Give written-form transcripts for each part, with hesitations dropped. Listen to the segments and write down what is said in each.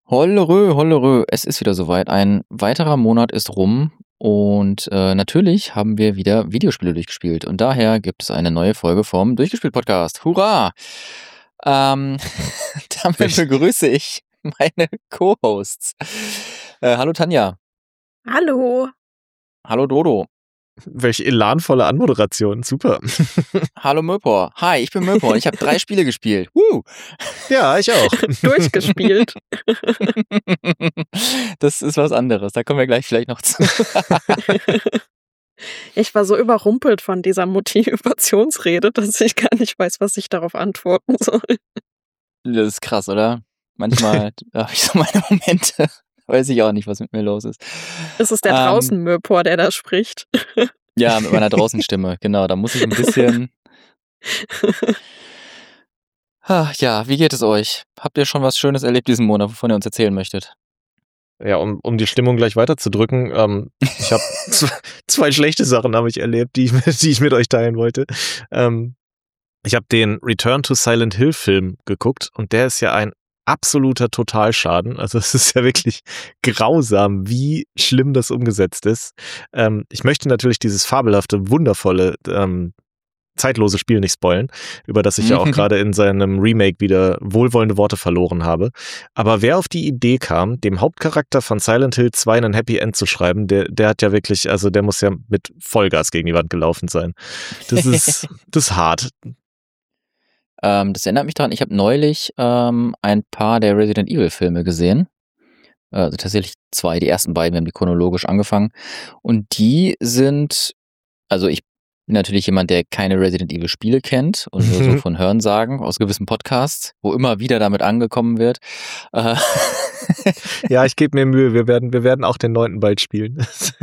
Hollerö, hollerö, es ist wieder soweit. Ein weiterer Monat ist rum und natürlich haben wir wieder Videospiele durchgespielt und daher gibt es eine neue Folge vom Durchgespielt-Podcast. Hurra! Damit begrüße ich meine Co-Hosts. Hallo Tanja. Hallo. Hallo Dodo. Welche elanvolle Anmoderation, super. Hallo Möpor. Hi, ich bin Möpor und ich habe 3 Spiele gespielt. Ja, ich auch. Durchgespielt. Das ist was anderes, da kommen wir gleich vielleicht noch zu. Ich war so überrumpelt von dieser Motivationsrede, dass ich gar nicht weiß, was ich darauf antworten soll. Das ist krass, oder? Manchmal habe ich so meine Momente. Weiß ich auch nicht, was mit mir los ist. Es ist der Draußen-Möpor, der da spricht. Ja, mit meiner Draußenstimme, genau. Da muss ich ein bisschen... Ja, wie geht es euch? Habt ihr schon was Schönes erlebt diesen Monat, wovon ihr uns erzählen möchtet? Ja, um die Stimmung gleich weiterzudrücken, ich habe zwei schlechte Sachen habe ich erlebt, die ich mit euch teilen wollte. Ich habe den Return to Silent Hill Film geguckt und der ist ja ein absoluter Totalschaden. Also es ist ja wirklich grausam, wie schlimm das umgesetzt ist. Ich möchte natürlich dieses fabelhafte, wundervolle, zeitlose Spiel nicht spoilen, über das ich ja auch gerade in seinem Remake wieder wohlwollende Worte verloren habe. Aber wer auf die Idee kam, dem Hauptcharakter von Silent Hill 2 einen Happy End zu schreiben, der hat ja wirklich, also der muss ja mit Vollgas gegen die Wand gelaufen sein. Das ist hart. Das erinnert mich daran, ich habe neulich ein paar der Resident Evil Filme gesehen. Also tatsächlich 2, die ersten beiden, wir haben die chronologisch angefangen. Und die sind, also ich bin natürlich jemand, der keine Resident Evil Spiele kennt und nur so von Hörensagen aus gewissen Podcasts, wo immer wieder damit angekommen wird. Ja, ich gebe mir Mühe, wir werden auch den 9. bald spielen.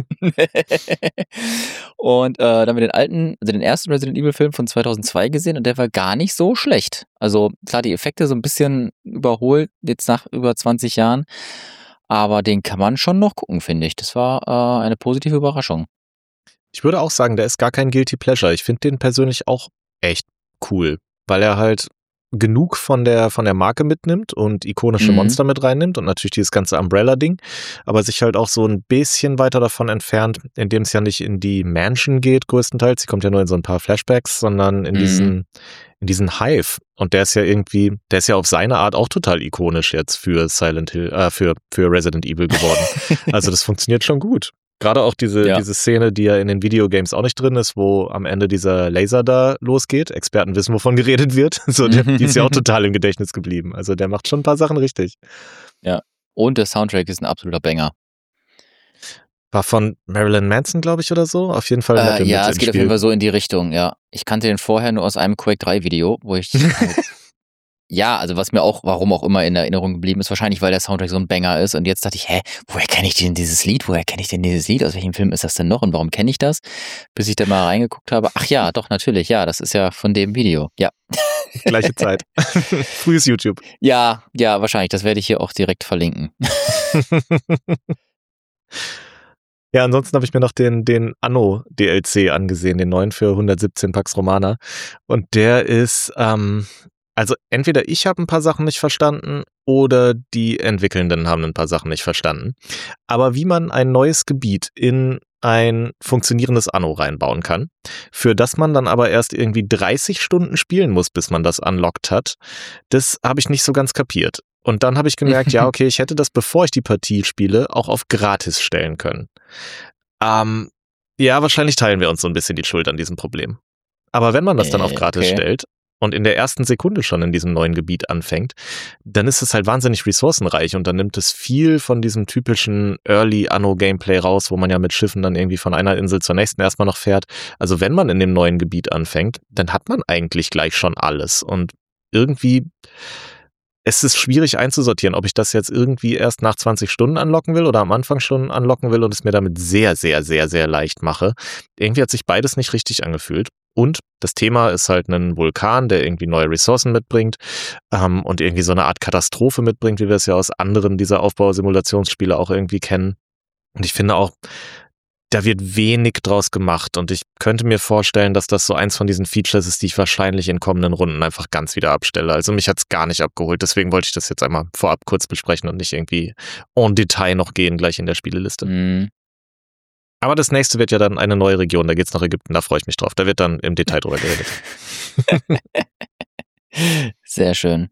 Und dann haben wir den ersten Resident Evil Film von 2002 gesehen und der war gar nicht so schlecht. Also klar, die Effekte so ein bisschen überholt, jetzt nach über 20 Jahren, aber den kann man schon noch gucken, finde ich. Das war eine positive Überraschung. Ich würde auch sagen, der ist gar kein Guilty Pleasure. Ich finde den persönlich auch echt cool, weil er halt genug von der Marke mitnimmt und ikonische Monster mit reinnimmt und natürlich dieses ganze Umbrella-Ding, aber sich halt auch so ein bisschen weiter davon entfernt, indem es ja nicht in die Mansion geht größtenteils, sie kommt ja nur in so ein paar Flashbacks, sondern in diesen Hive. Und der ist ja auf seine Art auch total ikonisch jetzt für Silent Hill, für Resident Evil geworden. Also das funktioniert schon gut. Gerade auch diese Szene, die ja in den Videogames auch nicht drin ist, wo am Ende dieser Laser da losgeht. Experten wissen, wovon geredet wird. So, die ist ja auch total im Gedächtnis geblieben. Also der macht schon ein paar Sachen richtig. Ja, und der Soundtrack ist ein absoluter Banger. War von Marilyn Manson, glaube ich, oder so. Auf jeden Fall. Ja, es geht auf jeden Fall so in die Richtung, ja. Ich kannte den vorher nur aus einem Quake 3 Video, wo ich... Ja, also was mir auch, warum auch immer in Erinnerung geblieben ist, wahrscheinlich, weil der Soundtrack so ein Banger ist und jetzt dachte ich, woher kenne ich denn dieses Lied? Aus welchem Film ist das denn noch und warum kenne ich das? Bis ich da mal reingeguckt habe, ach ja, doch, natürlich, ja, das ist ja von dem Video, ja. Gleiche Zeit. Frühes YouTube. Ja, wahrscheinlich, das werde ich hier auch direkt verlinken. Ja, ansonsten habe ich mir noch den Anno-DLC angesehen, den neuen für 117 Pax Romana und der ist, also entweder ich habe ein paar Sachen nicht verstanden oder die Entwickelnden haben ein paar Sachen nicht verstanden. Aber wie man ein neues Gebiet in ein funktionierendes Anno reinbauen kann, für das man dann aber erst irgendwie 30 Stunden spielen muss, bis man das unlockt hat, das habe ich nicht so ganz kapiert. Und dann habe ich gemerkt, ja, okay, ich hätte das, bevor ich die Partie spiele, auch auf gratis stellen können. Ja, wahrscheinlich teilen wir uns so ein bisschen die Schuld an diesem Problem. Aber wenn man das dann auf gratis stellt, und in der ersten Sekunde schon in diesem neuen Gebiet anfängt, dann ist es halt wahnsinnig ressourcenreich und dann nimmt es viel von diesem typischen Early-Anno-Gameplay raus, wo man ja mit Schiffen dann irgendwie von einer Insel zur nächsten erstmal noch fährt. Also wenn man in dem neuen Gebiet anfängt, dann hat man eigentlich gleich schon alles und irgendwie es ist schwierig einzusortieren, ob ich das jetzt irgendwie erst nach 20 Stunden unlocken will oder am Anfang schon unlocken will und es mir damit sehr, sehr, sehr, sehr leicht mache. Irgendwie hat sich beides nicht richtig angefühlt. Und das Thema ist halt ein Vulkan, der irgendwie neue Ressourcen mitbringt und irgendwie so eine Art Katastrophe mitbringt, wie wir es ja aus anderen dieser Aufbausimulationsspiele auch irgendwie kennen. Und ich finde auch, da wird wenig draus gemacht und ich könnte mir vorstellen, dass das so eins von diesen Features ist, die ich wahrscheinlich in kommenden Runden einfach ganz wieder abstelle. Also mich hat's gar nicht abgeholt, deswegen wollte ich das jetzt einmal vorab kurz besprechen und nicht irgendwie en Detail noch gehen gleich in der Spieleliste. Mhm. Aber das nächste wird ja dann eine neue Region, da geht's nach Ägypten, da freue ich mich drauf. Da wird dann im Detail drüber geredet. Sehr schön.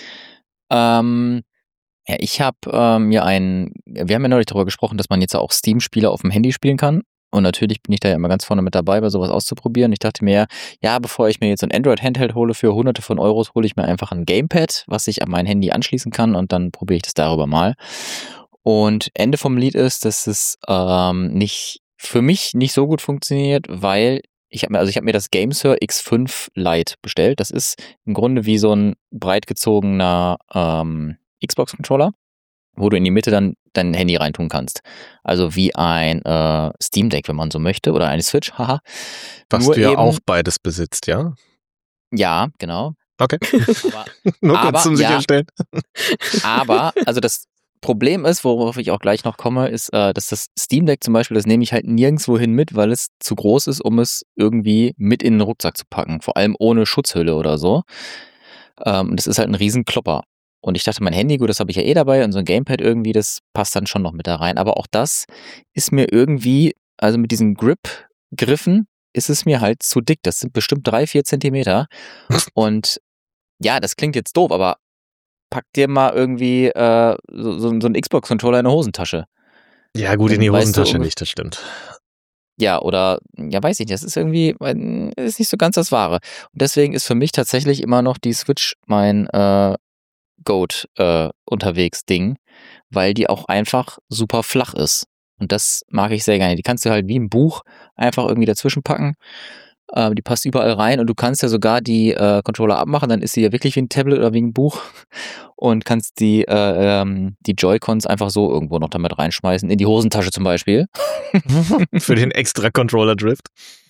Ja, ich habe wir haben ja neulich darüber gesprochen, dass man jetzt auch Steam-Spiele auf dem Handy spielen kann. Und natürlich bin ich da ja immer ganz vorne mit dabei, bei sowas auszuprobieren. Ich dachte mir, ja, bevor ich mir jetzt ein Android-Handheld hole für Hunderte von Euros, hole ich mir einfach ein Gamepad, was ich an mein Handy anschließen kann und dann probiere ich das darüber mal. Und Ende vom Lied ist, dass es für mich nicht so gut funktioniert, weil ich habe mir das GameSir X5 Lite bestellt. Das ist im Grunde wie so ein breit gezogener Xbox-Controller, wo du in die Mitte dann dein Handy reintun kannst. Also wie ein Steam Deck, wenn man so möchte, oder eine Switch, haha. Was Nur du ja eben- auch beides besitzt, ja? Ja, genau. Okay. Aber, Nur Aber, kurz zum ja. Sicherstellen. aber, also das Problem ist, worauf ich auch gleich noch komme, ist, dass das Steam Deck zum Beispiel, das nehme ich halt nirgendwo hin mit, weil es zu groß ist, um es irgendwie mit in den Rucksack zu packen. Vor allem ohne Schutzhülle oder so. Das ist halt ein Riesenklopper. Und ich dachte, mein Handy, gut, das habe ich ja eh dabei und so ein Gamepad irgendwie, das passt dann schon noch mit da rein. Aber auch das ist mir irgendwie, also mit diesen Grip-Griffen ist es mir halt zu dick. Das sind bestimmt 3-4 Zentimeter. Und ja, das klingt jetzt doof, aber pack dir mal irgendwie so einen Xbox-Controller in eine Hosentasche. Ja, gut, in die Weißt du, Hosentasche nicht, das stimmt. Ja, oder, ja, weiß ich nicht, das ist irgendwie, ist nicht so ganz das Wahre. Und deswegen ist für mich tatsächlich immer noch die Switch mein Goat unterwegs Ding, weil die auch einfach super flach ist. Und das mag ich sehr gerne. Die kannst du halt wie ein Buch einfach irgendwie dazwischen packen. Die passt überall rein und du kannst ja sogar die Controller abmachen, dann ist sie ja wirklich wie ein Tablet oder wie ein Buch und kannst die Joy-Cons einfach so irgendwo noch damit reinschmeißen, in die Hosentasche zum Beispiel. Für den extra Controller-Drift.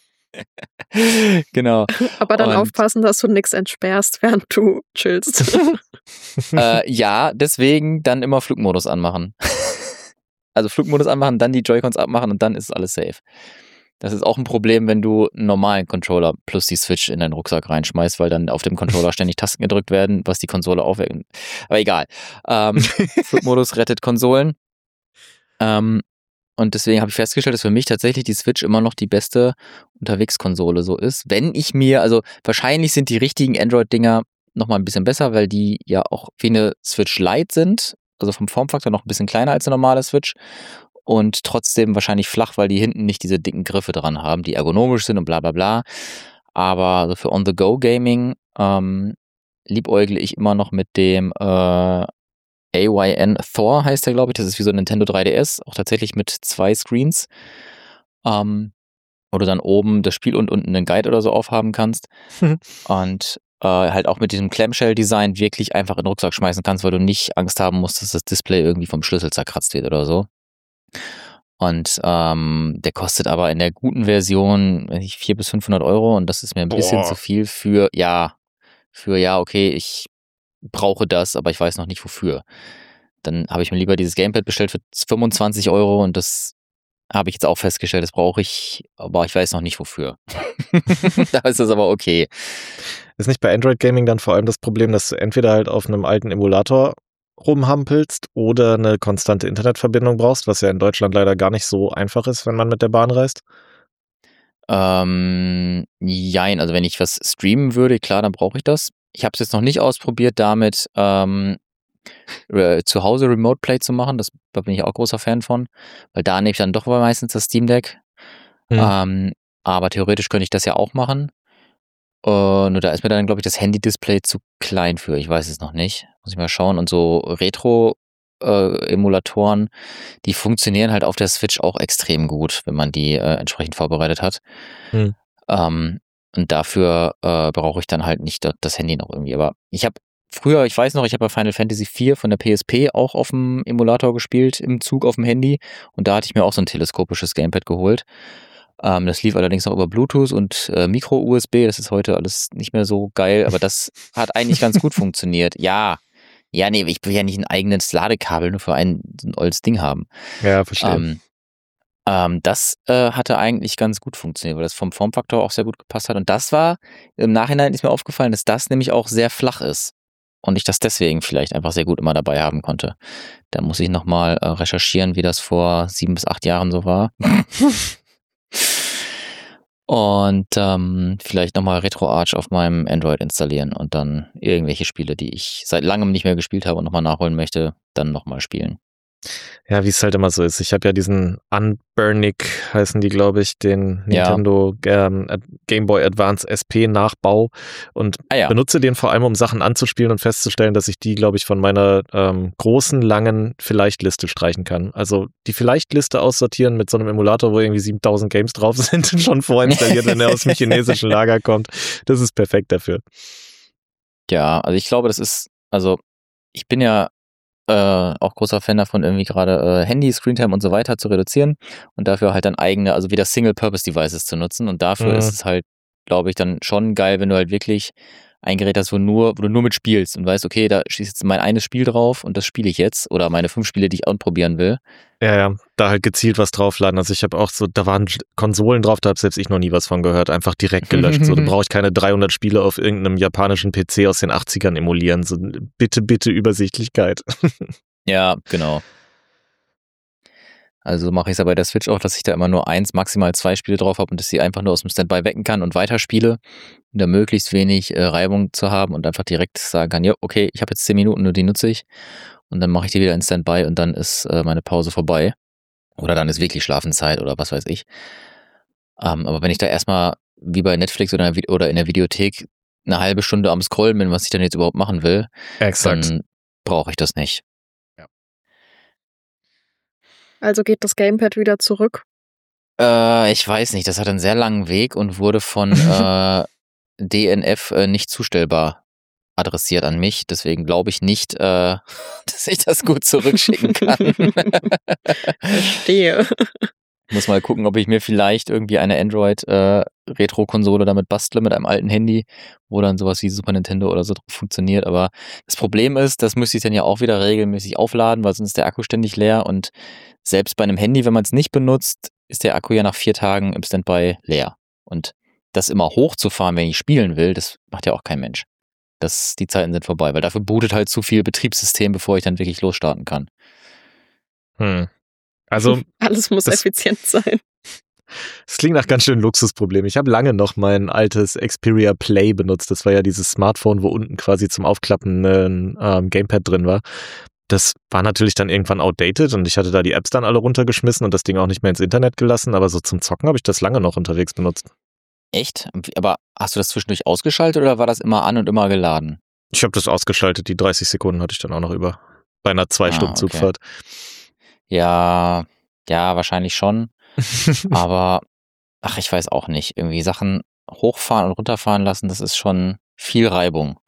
Genau. Aber dann Und- aufpassen, dass du nichts entsperrst, während du chillst. Ja, deswegen dann immer Flugmodus anmachen. Also Flugmodus anmachen, dann die Joy-Cons abmachen und dann ist alles safe. Das ist auch ein Problem, wenn du einen normalen Controller plus die Switch in deinen Rucksack reinschmeißt, weil dann auf dem Controller ständig Tasten gedrückt werden, was die Konsole aufweckt. Aber egal. Flugmodus rettet Konsolen. Und deswegen habe ich festgestellt, dass für mich tatsächlich die Switch immer noch die beste Unterwegskonsole so ist. Wenn ich mir, also wahrscheinlich sind die richtigen Android-Dinger nochmal ein bisschen besser, weil die ja auch wie eine Switch Lite sind, also vom Formfaktor noch ein bisschen kleiner als eine normale Switch und trotzdem wahrscheinlich flach, weil die hinten nicht diese dicken Griffe dran haben, die ergonomisch sind und bla bla bla. Aber so für On-the-Go-Gaming liebäugle ich immer noch mit dem AYN Thor heißt der, glaube ich. Das ist wie so ein Nintendo 3DS, auch tatsächlich mit 2 Screens, wo du dann oben das Spiel und unten einen Guide oder so aufhaben kannst. Und halt auch mit diesem Clamshell-Design wirklich einfach in den Rucksack schmeißen kannst, weil du nicht Angst haben musst, dass das Display irgendwie vom Schlüssel zerkratzt wird oder so. Und der kostet aber in der guten Version 400 bis 500 Euro und das ist mir ein bisschen zu viel für okay, ich brauche das, aber ich weiß noch nicht wofür. Dann habe ich mir lieber dieses Gamepad bestellt für 25 Euro und das habe ich jetzt auch festgestellt, das brauche ich, aber ich weiß noch nicht wofür. Da ist das aber okay. Ist nicht bei Android Gaming dann vor allem das Problem, dass du entweder halt auf einem alten Emulator rumhampelst oder eine konstante Internetverbindung brauchst, was ja in Deutschland leider gar nicht so einfach ist, wenn man mit der Bahn reist? Jein, also wenn ich was streamen würde, klar, dann brauche ich das. Ich habe es jetzt noch nicht ausprobiert, damit zu Hause Remote Play zu machen. Da bin ich auch großer Fan von, weil da nehme ich dann doch meistens das Steam Deck. Aber theoretisch könnte ich das ja auch machen. Nur da ist mir dann, glaube ich, das Handy-Display zu klein für. Ich weiß es noch nicht. Muss ich mal schauen. Und so Retro-Emulatoren, die funktionieren halt auf der Switch auch extrem gut, wenn man die entsprechend vorbereitet hat. Und dafür brauche ich dann halt nicht das Handy noch irgendwie. Aber ich habe früher, ich weiß noch, ich habe bei Final Fantasy IV von der PSP auch auf dem Emulator gespielt, im Zug auf dem Handy. Und da hatte ich mir auch so ein teleskopisches Gamepad geholt. Das lief allerdings noch über Bluetooth und Micro-USB. Das ist heute alles nicht mehr so geil, aber das hat eigentlich ganz gut funktioniert. Ja, nee, ich will ja nicht ein eigenes Ladekabel nur für so ein olles Ding haben. Ja, verstehe. Das hatte eigentlich ganz gut funktioniert, weil das vom Formfaktor auch sehr gut gepasst hat. Und das war, im Nachhinein ist mir aufgefallen, dass das nämlich auch sehr flach ist. Und ich das deswegen vielleicht einfach sehr gut immer dabei haben konnte. Da muss ich nochmal recherchieren, wie das vor 7 bis 8 Jahren so war. Und vielleicht nochmal RetroArch auf meinem Android installieren und dann irgendwelche Spiele, die ich seit langem nicht mehr gespielt habe und nochmal nachholen möchte, dann nochmal spielen. Ja, wie es halt immer so ist. Ich habe ja diesen Unburnic, heißen die, glaube ich, den Nintendo Game Boy Advance SP Nachbau und benutze den vor allem, um Sachen anzuspielen und festzustellen, dass ich die, glaube ich, von meiner großen, langen Vielleicht-Liste streichen kann. Also die Vielleicht-Liste aussortieren mit so einem Emulator, wo irgendwie 7000 Games drauf sind, schon vorinstalliert, wenn er aus dem chinesischen Lager kommt. Das ist perfekt dafür. Ja, also ich glaube, ich bin ja auch großer Fan davon, irgendwie gerade Handy, Screentime und so weiter zu reduzieren und dafür halt dann eigene, also wieder Single-Purpose-Devices zu nutzen. Und dafür ist es halt, glaube ich, dann schon geil, wenn du halt wirklich ein Gerät hast, wo du nur mit spielst und weißt, okay, da schießt jetzt mein eines Spiel drauf und das spiele ich jetzt oder meine 5 Spiele, die ich ausprobieren will. Ja, da halt gezielt was draufladen. Also ich habe auch so, da waren Konsolen drauf, da habe selbst ich noch nie was von gehört. Einfach direkt gelöscht. So, da brauche ich keine 300 Spiele auf irgendeinem japanischen PC aus den 80ern emulieren. So, bitte Übersichtlichkeit. Ja, genau. Also mache ich es ja bei der Switch auch, dass ich da immer nur 1, maximal 2 Spiele drauf habe und dass sie einfach nur aus dem Standby wecken kann und weiterspiele, um da möglichst wenig Reibung zu haben und einfach direkt sagen kann, ja, okay, ich habe jetzt 10 Minuten, nur die nutze ich und dann mache ich die wieder in Standby und dann ist meine Pause vorbei. Oder dann ist wirklich Schlafenszeit oder was weiß ich. Aber wenn ich da erstmal wie bei Netflix oder in der Videothek eine halbe Stunde am Scrollen bin, was ich dann jetzt überhaupt machen will, dann brauche ich das nicht. Also geht das Gamepad wieder zurück? Ich weiß nicht, das hat einen sehr langen Weg und wurde von DNF nicht zustellbar adressiert an mich. Deswegen glaube ich nicht, dass ich das gut zurückschicken kann. Verstehe. Muss mal gucken, ob ich mir vielleicht irgendwie eine Android-Retro-Konsole damit bastle mit einem alten Handy, wo dann sowas wie Super Nintendo oder so drauf funktioniert. Aber das Problem ist, das müsste ich dann ja auch wieder regelmäßig aufladen, weil sonst ist der Akku ständig leer. Und selbst bei einem Handy, wenn man es nicht benutzt, ist der Akku ja nach 4 Tagen im Standby leer. Und das immer hochzufahren, wenn ich spielen will, das macht ja auch kein Mensch. Die Zeiten sind vorbei, weil dafür bootet halt zu viel Betriebssystem, bevor ich dann wirklich losstarten kann. Also alles muss effizient sein. Das klingt nach ganz schön Luxusproblem. Ich habe lange noch mein altes Xperia Play benutzt. Das war ja dieses Smartphone, wo unten quasi zum Aufklappen ein Gamepad drin war. Das war natürlich dann irgendwann outdated und ich hatte da die Apps dann alle runtergeschmissen und das Ding auch nicht mehr ins Internet gelassen, aber so zum Zocken habe ich das lange noch unterwegs benutzt. Echt? Aber hast du das zwischendurch ausgeschaltet oder war das immer an und immer geladen? Ich habe das ausgeschaltet, die 30 Sekunden hatte ich dann auch noch über. Bei einer 2-Stunden-Zugfahrt. Ja, wahrscheinlich schon. Aber, ich weiß auch nicht. Irgendwie Sachen hochfahren und runterfahren lassen, das ist schon viel Reibung.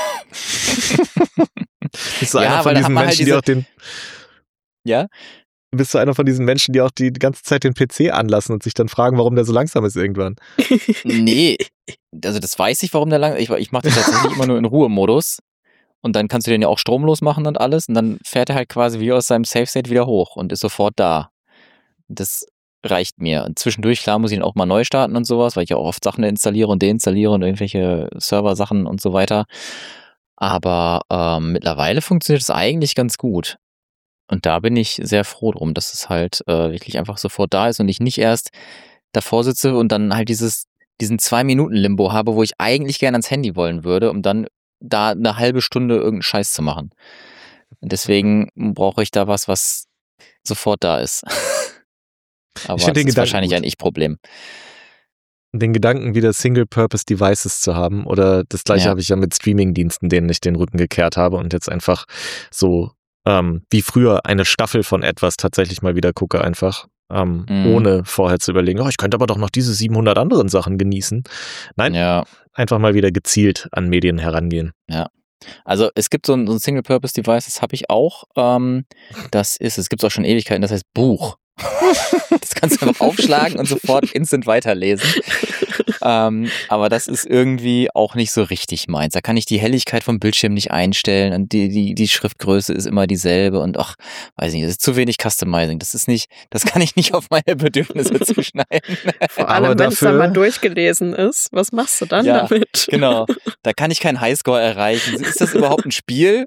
Bist du einer von diesen Menschen, die auch den... Ja? Bist du einer von diesen Menschen, die auch die ganze Zeit den PC anlassen und sich dann fragen, warum der so langsam ist irgendwann? Nee, also das weiß ich, warum der langsam ist. Ich mache das tatsächlich immer nur in Ruhemodus. Und dann kannst du den ja auch stromlos machen und alles. Und dann fährt er halt quasi wie aus seinem Safe-State wieder hoch und ist sofort da. Das reicht mir. Und zwischendurch, klar, muss ich ihn auch mal neu starten und sowas, weil ich ja auch oft Sachen installiere und deinstalliere und irgendwelche Server-Sachen und so weiter. Aber mittlerweile funktioniert es eigentlich ganz gut. Und da bin ich sehr froh drum, dass es halt wirklich einfach sofort da ist und ich nicht erst davor sitze und dann halt diesen 2-Minuten-Limbo habe, wo ich eigentlich gerne ans Handy wollen würde, um dann da eine halbe Stunde irgendeinen Scheiß zu machen. Und deswegen brauche ich da was sofort da ist. Aber das ist wahrscheinlich ein Ich-Problem. Den Gedanken, wieder Single-Purpose-Devices zu haben oder das gleiche habe ich ja mit Streaming-Diensten, denen ich den Rücken gekehrt habe und jetzt einfach so wie früher eine Staffel von etwas tatsächlich mal wieder gucke einfach. Ohne vorher zu überlegen, ich könnte aber doch noch diese 700 anderen Sachen genießen. Nein, einfach mal wieder gezielt an Medien herangehen. Ja, also es gibt so ein Single-Purpose-Device, das habe ich auch. Es gibt es auch schon Ewigkeiten, das heißt Buch. Das kannst du einfach aufschlagen und sofort instant weiterlesen. Aber das ist irgendwie auch nicht so richtig meins. Da kann ich die Helligkeit vom Bildschirm nicht einstellen und die Schriftgröße ist immer dieselbe und weiß nicht, das ist zu wenig Customizing. Das kann ich nicht auf meine Bedürfnisse zuschneiden. Vor allem, wenn es dann mal durchgelesen ist. Was machst du dann damit? Genau. Da kann ich keinen Highscore erreichen. Ist das überhaupt ein Spiel?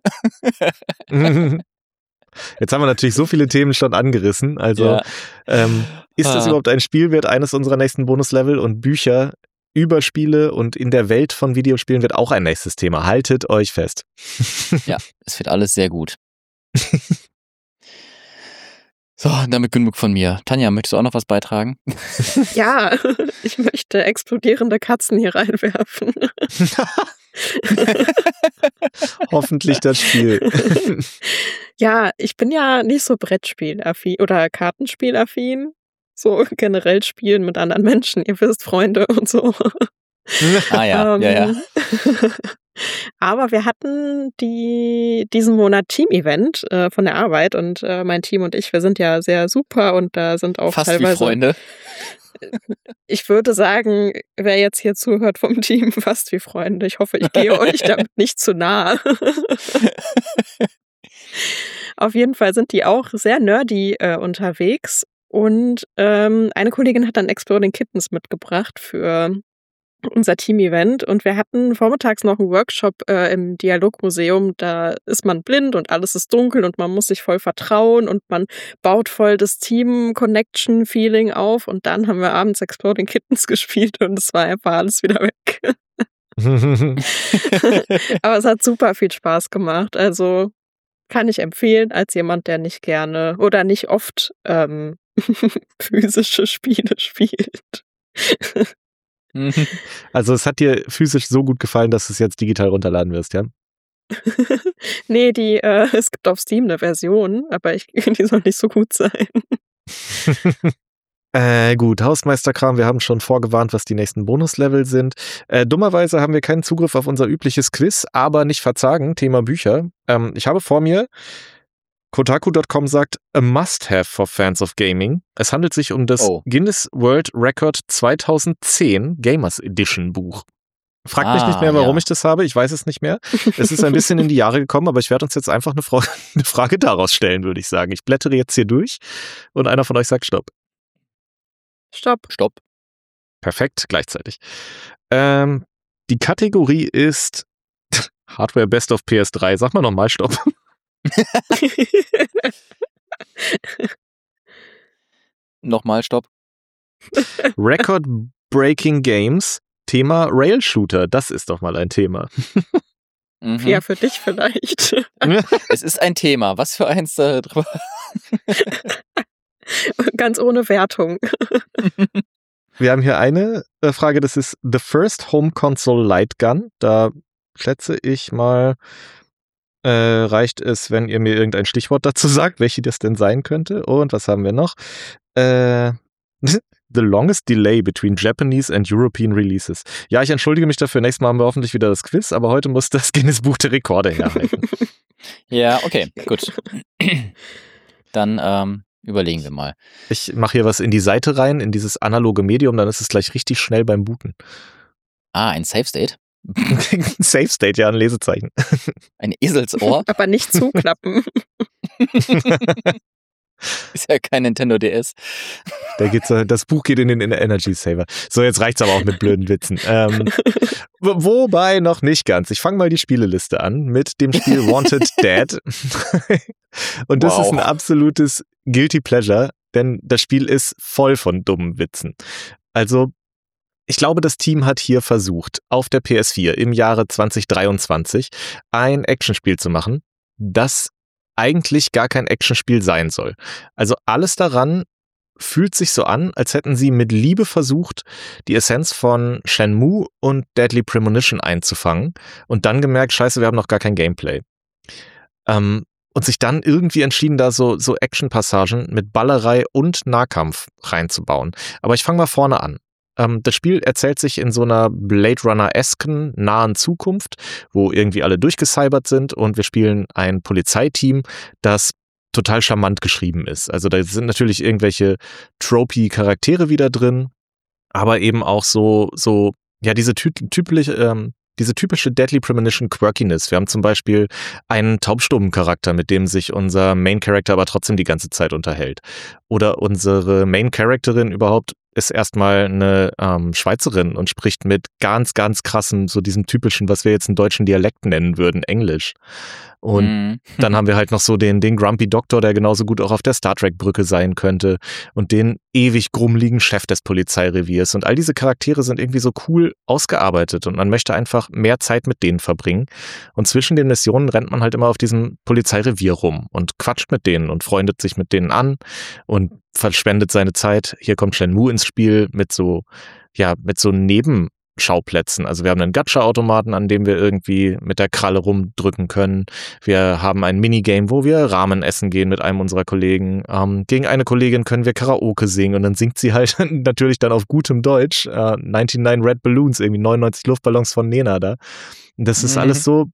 Jetzt haben wir natürlich so viele Themen schon angerissen. Also ist das überhaupt ein Spiel, wird eines unserer nächsten Bonuslevel, und Bücher über Spiele und in der Welt von Videospielen wird auch ein nächstes Thema. Haltet euch fest. Ja, es wird alles sehr gut. So, damit genug von mir. Tanja, möchtest du auch noch was beitragen? Ja, ich möchte explodierende Katzen hier reinwerfen. Hoffentlich das Spiel. Ja, ich bin ja nicht so Brettspielaffin oder Kartenspielaffin. So generell spielen mit anderen Menschen, ihr wisst, Freunde und so. Ja. Aber wir hatten diesen Monat Team-Event von der Arbeit und mein Team und ich, wir sind ja sehr super und da sind auch fast teilweise... wie Freunde. Ich würde sagen, wer jetzt hier zuhört vom Team, fast wie Freunde. Ich hoffe, ich gehe euch damit nicht zu nahe. Auf jeden Fall sind die auch sehr nerdy unterwegs. Und eine Kollegin hat dann Exploding Kittens mitgebracht für unser Team-Event. Und wir hatten vormittags noch einen Workshop im Dialogmuseum. Da ist man blind und alles ist dunkel und man muss sich voll vertrauen und man baut voll das Team-Connection-Feeling auf. Und dann haben wir abends Exploding Kittens gespielt und es war einfach alles wieder weg. Aber es hat super viel Spaß gemacht. Also kann ich empfehlen als jemand, der nicht gerne oder nicht oft physische Spiele spielt. Also es hat dir physisch so gut gefallen, dass du es jetzt digital runterladen wirst, ja? Nee, es gibt auf Steam eine Version, aber die soll nicht so gut sein. Gut, Hausmeisterkram, wir haben schon vorgewarnt, was die nächsten Bonuslevel sind. Dummerweise haben wir keinen Zugriff auf unser übliches Quiz, aber nicht verzagen, Thema Bücher. Ich habe vor mir, Kotaku.com sagt, a must-have for fans of gaming. Es handelt sich um das Guinness World Record 2010 Gamers Edition Buch. Fragt mich nicht mehr, warum ich das habe. Ich weiß es nicht mehr. Es ist ein bisschen in die Jahre gekommen, aber ich werde uns jetzt einfach eine Frage daraus stellen, würde ich sagen. Ich blättere jetzt hier durch und einer von euch sagt Stopp. Stopp. Perfekt, gleichzeitig. Die Kategorie ist Hardware Best of PS3. Sag mal nochmal Stopp. Nochmal Stopp. Record-Breaking Games. Thema Rail-Shooter. Das ist doch mal ein Thema. Ja, für dich vielleicht. Es ist ein Thema. Was für eins drüber? Ganz ohne Wertung. Wir haben hier eine Frage, das ist The First Home Console Light Gun. Da schätze ich mal, reicht es, wenn ihr mir irgendein Stichwort dazu sagt, welche das denn sein könnte. Und was haben wir noch? The longest delay between Japanese and European releases. Ja, ich entschuldige mich dafür. Nächstes Mal haben wir hoffentlich wieder das Quiz, aber heute muss das Guinness Buch der Rekorde herhalten. Ja, okay, gut. Dann überlegen wir mal. Ich mache hier was in die Seite rein, in dieses analoge Medium, dann ist es gleich richtig schnell beim Booten. Ein Safe State? Safe State, ja, ein Lesezeichen. Ein Eselsohr? Aber nicht zuklappen. Ist ja kein Nintendo DS. Das Buch geht in den Energy Saver. So, jetzt reicht's aber auch mit blöden Witzen. Wobei noch nicht ganz. Ich fange mal die Spieleliste an mit dem Spiel Wanted Dead. Und das ist ein absolutes Guilty Pleasure, denn das Spiel ist voll von dummen Witzen. Also, ich glaube, das Team hat hier versucht, auf der PS4 im Jahre 2023 ein Actionspiel zu machen, das eigentlich gar kein Actionspiel sein soll. Also alles daran fühlt sich so an, als hätten sie mit Liebe versucht, die Essenz von Shenmue und Deadly Premonition einzufangen und dann gemerkt, scheiße, wir haben noch gar kein Gameplay. Und sich dann irgendwie entschieden, da so Action-Passagen mit Ballerei und Nahkampf reinzubauen. Aber ich fange mal vorne an. Das Spiel erzählt sich in so einer Blade Runner-esken nahen Zukunft, wo irgendwie alle durchgecybert sind und wir spielen ein Polizeiteam, das total charmant geschrieben ist. Also da sind natürlich irgendwelche tropy Charaktere wieder drin, aber eben auch so diese typische Deadly Premonition Quirkiness. Wir haben zum Beispiel einen taubstummen Charakter, mit dem sich unser Main Character aber trotzdem die ganze Zeit unterhält. Oder unsere Main Characterin überhaupt ist erstmal eine Schweizerin und spricht mit ganz, ganz krassem, so diesem typischen, was wir jetzt einen deutschen Dialekt nennen würden, Englisch. Und dann haben wir halt noch so den Grumpy Doktor, der genauso gut auch auf der Star Trek Brücke sein könnte und den ewig grummeligen Chef des Polizeireviers. Und all diese Charaktere sind irgendwie so cool ausgearbeitet und man möchte einfach mehr Zeit mit denen verbringen. Und zwischen den Missionen rennt man halt immer auf diesem Polizeirevier rum und quatscht mit denen und freundet sich mit denen an und verschwendet seine Zeit. Hier kommt Shenmue ins Spiel mit so Nebenschauplätzen. Also wir haben einen Gacha-Automaten, an dem wir irgendwie mit der Kralle rumdrücken können. Wir haben ein Minigame, wo wir Ramen essen gehen mit einem unserer Kollegen. Gegen eine Kollegin können wir Karaoke singen und dann singt sie halt natürlich dann auf gutem Deutsch 99 Red Balloons, irgendwie 99 Luftballons von Nena da. Und das ist alles so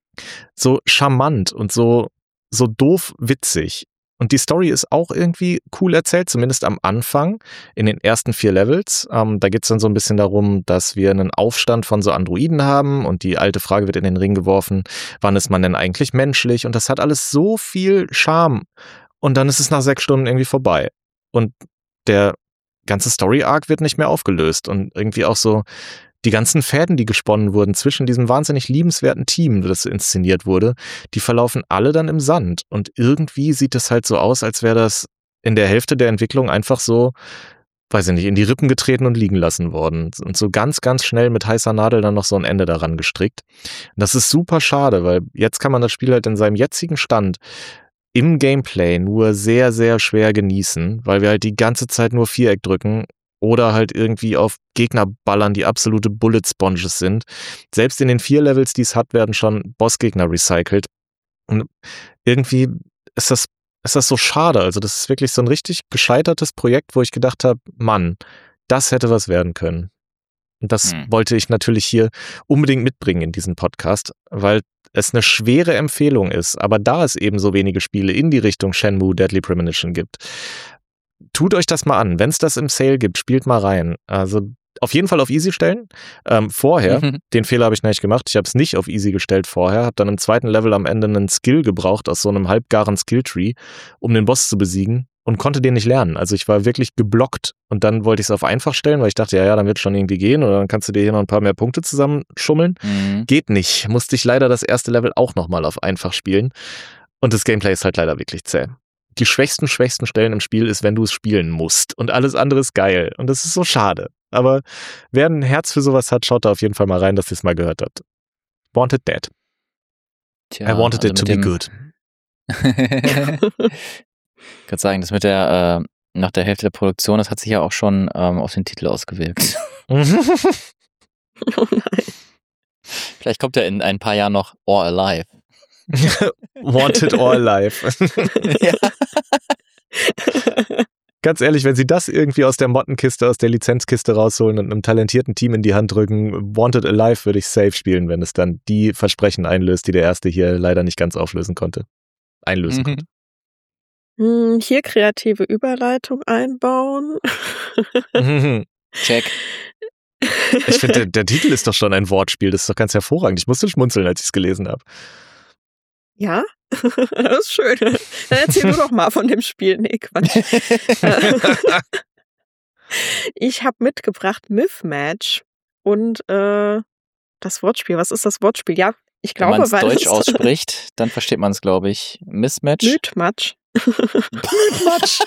charmant und so doof witzig. Und die Story ist auch irgendwie cool erzählt, zumindest am Anfang, in den ersten 4 Levels. Da geht es dann so ein bisschen darum, dass wir einen Aufstand von so Androiden haben und die alte Frage wird in den Ring geworfen, wann ist man denn eigentlich menschlich? Und das hat alles so viel Charme. Und dann ist es nach 6 Stunden irgendwie vorbei. Und der ganze Story-Arc wird nicht mehr aufgelöst. Und irgendwie auch so die ganzen Fäden, die gesponnen wurden zwischen diesem wahnsinnig liebenswerten Team, das inszeniert wurde, die verlaufen alle dann im Sand. Und irgendwie sieht es halt so aus, als wäre das in der Hälfte der Entwicklung einfach so, weiß ich nicht, in die Rippen getreten und liegen lassen worden. Und so ganz, ganz schnell mit heißer Nadel dann noch so ein Ende daran gestrickt. Und das ist super schade, weil jetzt kann man das Spiel halt in seinem jetzigen Stand im Gameplay nur sehr, sehr schwer genießen, weil wir halt die ganze Zeit nur Viereck drücken oder halt irgendwie auf Gegner ballern, die absolute Bullet Sponges sind. Selbst in den 4 Levels, die es hat, werden schon Bossgegner recycelt. Und irgendwie ist das so schade. Also das ist wirklich so ein richtig gescheitertes Projekt, wo ich gedacht habe, Mann, das hätte was werden können. Und das wollte ich natürlich hier unbedingt mitbringen in diesen Podcast, weil es eine schwere Empfehlung ist. Aber da es eben so wenige Spiele in die Richtung Shenmue Deadly Premonition gibt, tut euch das mal an. Wenn es das im Sale gibt, spielt mal rein. Also auf jeden Fall auf Easy stellen. Vorher, den Fehler habe ich nicht gemacht, ich habe es nicht auf Easy gestellt vorher, habe dann im 2. Level am Ende einen Skill gebraucht aus so einem halbgaren Skilltree, um den Boss zu besiegen und konnte den nicht lernen. Also ich war wirklich geblockt und dann wollte ich es auf einfach stellen, weil ich dachte, ja, dann wird es schon irgendwie gehen oder dann kannst du dir hier noch ein paar mehr Punkte zusammenschummeln. Geht nicht. Musste ich leider das erste Level auch nochmal auf einfach spielen und das Gameplay ist halt leider wirklich zäh. Die schwächsten Stellen im Spiel ist, wenn du es spielen musst. Und alles andere ist geil. Und das ist so schade. Aber wer ein Herz für sowas hat, schaut da auf jeden Fall mal rein, dass ihr es mal gehört habt. Wanted Dead. Tja, I wanted it to be good. Ich kann sagen, das mit der nach der Hälfte der Produktion, das hat sich ja auch schon auf den Titel ausgewirkt. Oh nein. Vielleicht kommt ja in ein paar Jahren noch Or Alive. Wanted or Alive. Ja. Ganz ehrlich, wenn sie das irgendwie aus der Mottenkiste, aus der Lizenzkiste rausholen und einem talentierten Team in die Hand drücken, Wanted Alive würde ich safe spielen, wenn es dann die Versprechen einlöst, die der erste hier leider nicht ganz einlösen konnte. Hier kreative Überleitung einbauen. Check. Ich finde, der Titel ist doch schon ein Wortspiel, das ist doch ganz hervorragend. Ich musste schmunzeln, als ich es gelesen habe. Ja, das ist schön. Dann erzähl du doch mal von dem Spiel. Nee, Quatsch. Ich habe mitgebracht Mythmatch und das Wortspiel. Was ist das Wortspiel? Ja, ich glaube, wenn man es weil Deutsch ausspricht, dann versteht man es, glaube ich. Mismatch. Mythmatch. Mythmatch.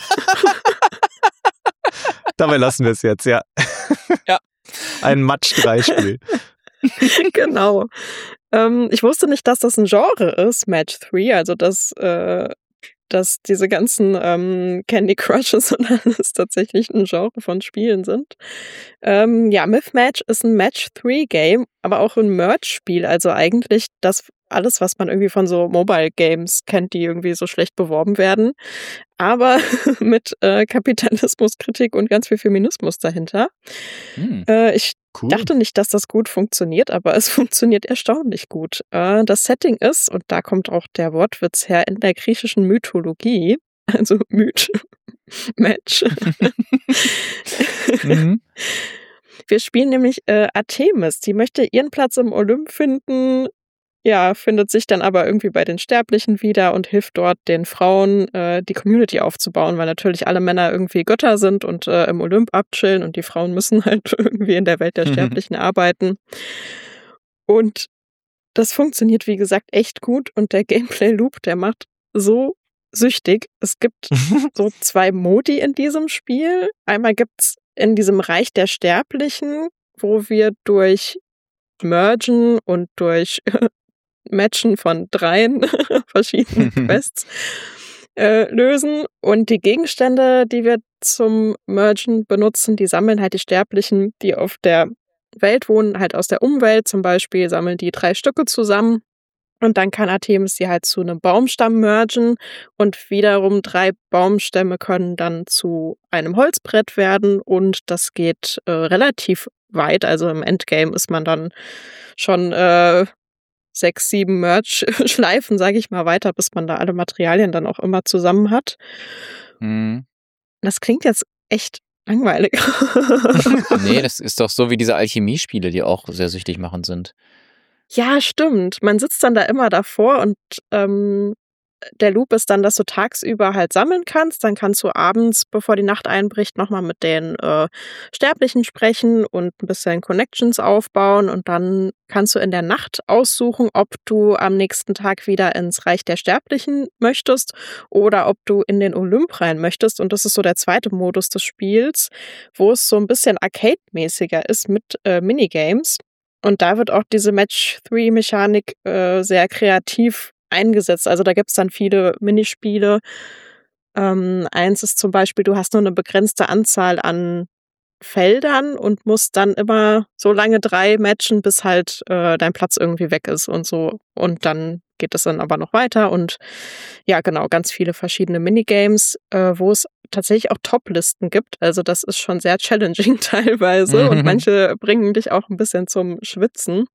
Dabei lassen wir es jetzt, ja. Ja. Ein Match-3-Spiel. Genau. Ich wusste nicht, dass das ein Genre ist, Match 3, also dass diese ganzen Candy Crushes und alles tatsächlich ein Genre von Spielen sind. Ja, Mythmatch ist ein Match 3 Game, aber auch ein Merge-Spiel, also eigentlich das alles, was man irgendwie von so Mobile Games kennt, die irgendwie so schlecht beworben werden. Aber mit Kapitalismuskritik und ganz viel Feminismus dahinter. Ich Cool. dachte nicht, dass das gut funktioniert, aber es funktioniert erstaunlich gut. Das Setting ist, und da kommt auch der Wortwitz her, in der griechischen Mythologie, also Match. Mhm. Wir spielen nämlich Artemis, die möchte ihren Platz im Olymp finden, ja, findet sich dann aber irgendwie bei den Sterblichen wieder und hilft dort den Frauen, die Community aufzubauen, weil natürlich alle Männer irgendwie Götter sind und im Olymp abchillen und die Frauen müssen halt irgendwie in der Welt der Sterblichen arbeiten. Und das funktioniert, wie gesagt, echt gut und der Gameplay-Loop, der macht so süchtig. Es gibt so 2 Modi in diesem Spiel. Einmal gibt's in diesem Reich der Sterblichen, wo wir durch Mergen und durch Matchen von 3 verschiedenen Quests lösen. Und die Gegenstände, die wir zum Mergen benutzen, die sammeln halt die Sterblichen, die auf der Welt wohnen, halt aus der Umwelt zum Beispiel, sammeln die 3 Stücke zusammen. Und dann kann Artemis sie halt zu einem Baumstamm mergen und wiederum 3 Baumstämme können dann zu einem Holzbrett werden und das geht relativ weit. Also im Endgame ist man dann schon 6, 7 Merch-Schleifen, sage ich mal, weiter, bis man da alle Materialien dann auch immer zusammen hat. Mhm. Das klingt jetzt echt langweilig. Nee, das ist doch so wie diese Alchemiespiele, die auch sehr süchtig machend sind. Ja, stimmt. Man sitzt dann da immer davor und der Loop ist dann, dass du tagsüber halt sammeln kannst. Dann kannst du abends, bevor die Nacht einbricht, nochmal mit den Sterblichen sprechen und ein bisschen Connections aufbauen. Und dann kannst du in der Nacht aussuchen, ob du am nächsten Tag wieder ins Reich der Sterblichen möchtest oder ob du in den Olymp rein möchtest. Und das ist so der zweite Modus des Spiels, wo es so ein bisschen Arcade-mäßiger ist mit Minigames. Und da wird auch diese Match-3-Mechanik sehr kreativ eingesetzt. Also da gibt's dann viele Minispiele. Eins ist zum Beispiel, du hast nur eine begrenzte Anzahl an Feldern und musst dann immer so lange 3 matchen, bis halt dein Platz irgendwie weg ist und so. Und dann geht es dann aber noch weiter und ja, genau, ganz viele verschiedene Minigames, wo es tatsächlich auch Top-Listen gibt. Also das ist schon sehr challenging teilweise und manche bringen dich auch ein bisschen zum Schwitzen.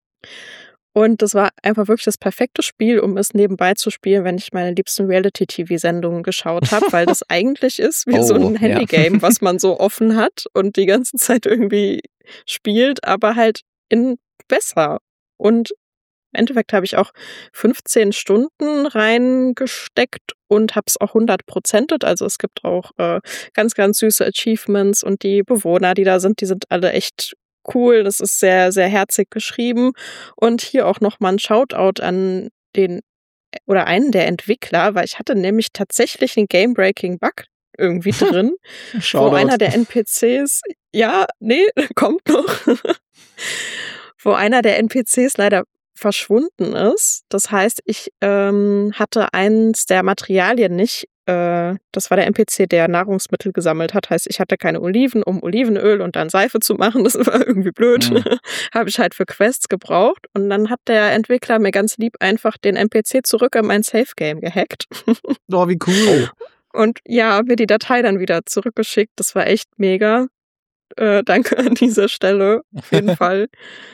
Und das war einfach wirklich das perfekte Spiel, um es nebenbei zu spielen, wenn ich meine liebsten Reality-TV-Sendungen geschaut habe, weil das eigentlich ist wie so ein ja. Handygame, was man so offen hat und die ganze Zeit irgendwie spielt, aber halt in besser. Und im Endeffekt habe ich auch 15 Stunden reingesteckt und habe es auch 100%. Also es gibt auch ganz, ganz süße Achievements und die Bewohner, die da sind, die sind alle echt cool. Das ist sehr, sehr herzig geschrieben. Und hier auch nochmal ein Shoutout an den oder einen der Entwickler, weil ich hatte nämlich tatsächlich einen Game-Breaking-Bug irgendwie drin, wo einer der NPCs, ja, nee, kommt noch, wo einer der NPCs leider verschwunden ist. Das heißt, ich hatte eins der Materialien nicht. Das war der NPC, der Nahrungsmittel gesammelt hat. Heißt, ich hatte keine Oliven, um Olivenöl und dann Seife zu machen. Das war irgendwie blöd. Habe ich halt für Quests gebraucht. Und dann hat der Entwickler mir ganz lieb einfach den NPC zurück in mein Safe-Game gehackt. Oh, wie cool. Und ja, mir die Datei dann wieder zurückgeschickt. Das war echt mega. Danke an dieser Stelle. Auf jeden Fall.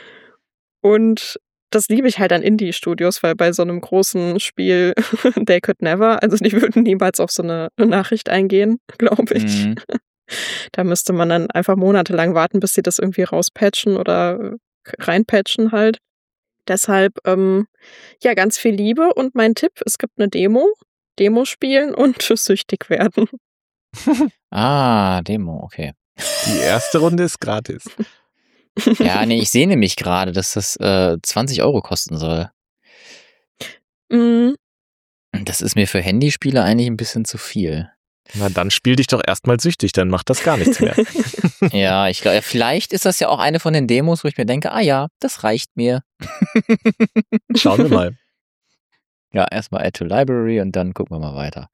Und das liebe ich halt an Indie-Studios, weil bei so einem großen Spiel, they could never, also die würden niemals auf so eine Nachricht eingehen, glaube ich. Da müsste man dann einfach monatelang warten, bis sie das irgendwie rauspatchen oder reinpatchen halt. Deshalb, ja, ganz viel Liebe und mein Tipp, es gibt eine Demo spielen und süchtig werden. Demo, okay. Die erste Runde ist gratis. Ja, nee, ich sehe nämlich gerade, dass das 20 € kosten soll. Mhm. Das ist mir für Handyspiele eigentlich ein bisschen zu viel. Na, dann spiel dich doch erstmal süchtig, dann macht das gar nichts mehr. Ja, ich glaube, vielleicht ist das ja auch eine von den Demos, wo ich mir denke, ja, das reicht mir. Schauen wir mal. Ja, erstmal Add to Library und dann gucken wir mal weiter.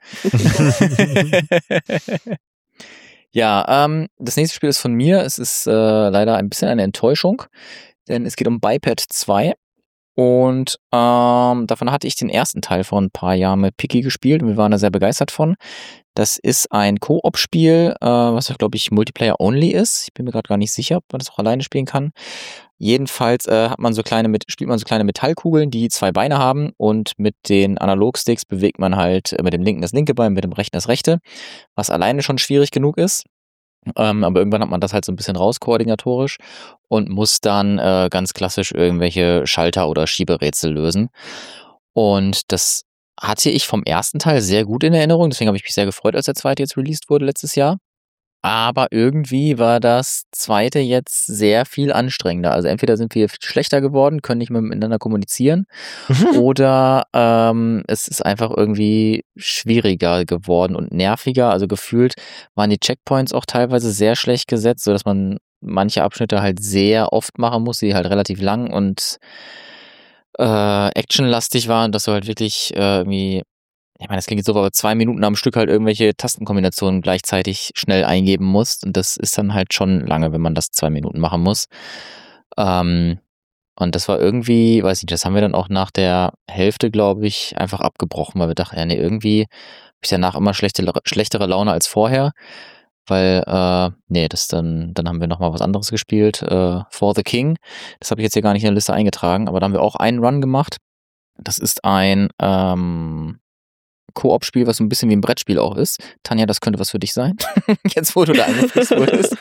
Ja, das nächste Spiel ist von mir. Es ist leider ein bisschen eine Enttäuschung, denn es geht um Biped 2. Und davon hatte ich den ersten Teil vor ein paar Jahren mit Piki gespielt und wir waren da sehr begeistert von. Das ist ein Koop-Spiel, was ja, glaube ich, Multiplayer-only ist. Ich bin mir gerade gar nicht sicher, ob man das auch alleine spielen kann. Jedenfalls spielt man so kleine Metallkugeln, die 2 Beine haben und mit den Analogsticks bewegt man halt mit dem linken das linke Bein, mit dem rechten das rechte, was alleine schon schwierig genug ist. Aber irgendwann hat man das halt so ein bisschen raus koordinatorisch und muss dann ganz klassisch irgendwelche Schalter- oder Schieberätsel lösen. Und das hatte ich vom ersten Teil sehr gut in Erinnerung, deswegen habe ich mich sehr gefreut, als der zweite jetzt released wurde letztes Jahr. Aber irgendwie war das zweite jetzt sehr viel anstrengender. Also entweder sind wir viel schlechter geworden, können nicht mehr miteinander kommunizieren, oder es ist einfach irgendwie schwieriger geworden und nerviger. Also gefühlt waren die Checkpoints auch teilweise sehr schlecht gesetzt, sodass man manche Abschnitte halt sehr oft machen muss, die halt relativ lang und actionlastig waren, dass du halt wirklich irgendwie, ich meine, das klingt jetzt so, aber 2 Minuten am Stück halt irgendwelche Tastenkombinationen gleichzeitig schnell eingeben musst. Und das ist dann halt schon lange, wenn man das 2 Minuten machen muss. Und das war irgendwie, weiß nicht, das haben wir dann auch nach der Hälfte, glaube ich, einfach abgebrochen, weil wir dachten, ja, nee, irgendwie habe ich danach immer schlechtere Laune als vorher. Weil, dann haben wir nochmal was anderes gespielt, For the King. Das habe ich jetzt hier gar nicht in der Liste eingetragen, aber da haben wir auch einen Run gemacht. Das ist ein Koop-Spiel, was so ein bisschen wie ein Brettspiel auch ist. Tanja, das könnte was für dich sein. Jetzt, wo du da angefixt wurdest.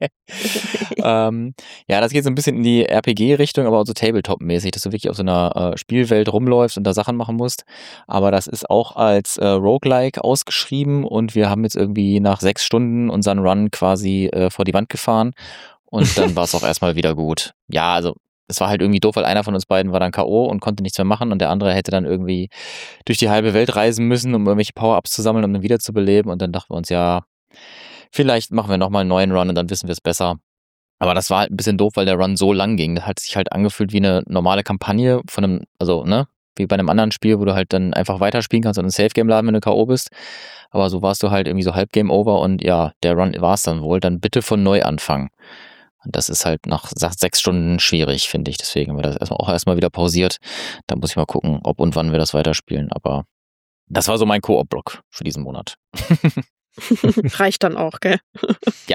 Ja, das geht so ein bisschen in die RPG-Richtung, aber auch so Tabletop-mäßig, dass du wirklich auf so einer Spielwelt rumläufst und da Sachen machen musst. Aber das ist auch als Roguelike ausgeschrieben und wir haben jetzt irgendwie nach 6 Stunden unseren Run quasi vor die Wand gefahren und dann war es auch erstmal wieder gut. Ja, also es war halt irgendwie doof, weil einer von uns beiden war dann K.O. und konnte nichts mehr machen und der andere hätte dann irgendwie durch die halbe Welt reisen müssen, um irgendwelche Power-Ups zu sammeln, um dann wiederzubeleben. Und dann dachten wir uns, ja, vielleicht machen wir nochmal einen neuen Run und dann wissen wir es besser. Aber das war halt ein bisschen doof, weil der Run so lang ging. Das hat sich halt angefühlt wie eine normale Kampagne von einem, also, ne, wie bei einem anderen Spiel, wo du halt dann einfach weiterspielen kannst und ein Safe-Game laden, wenn du K.O. bist. Aber so warst du halt irgendwie so halb Game Over und ja, der Run war es dann wohl. Dann bitte von neu anfangen. Und das ist halt nach 6 Stunden schwierig, finde ich. Deswegen haben wir das erstmal wieder pausiert. Da muss ich mal gucken, ob und wann wir das weiterspielen. Aber das war so mein Koop-Block für diesen Monat. Reicht dann auch, gell? Ja.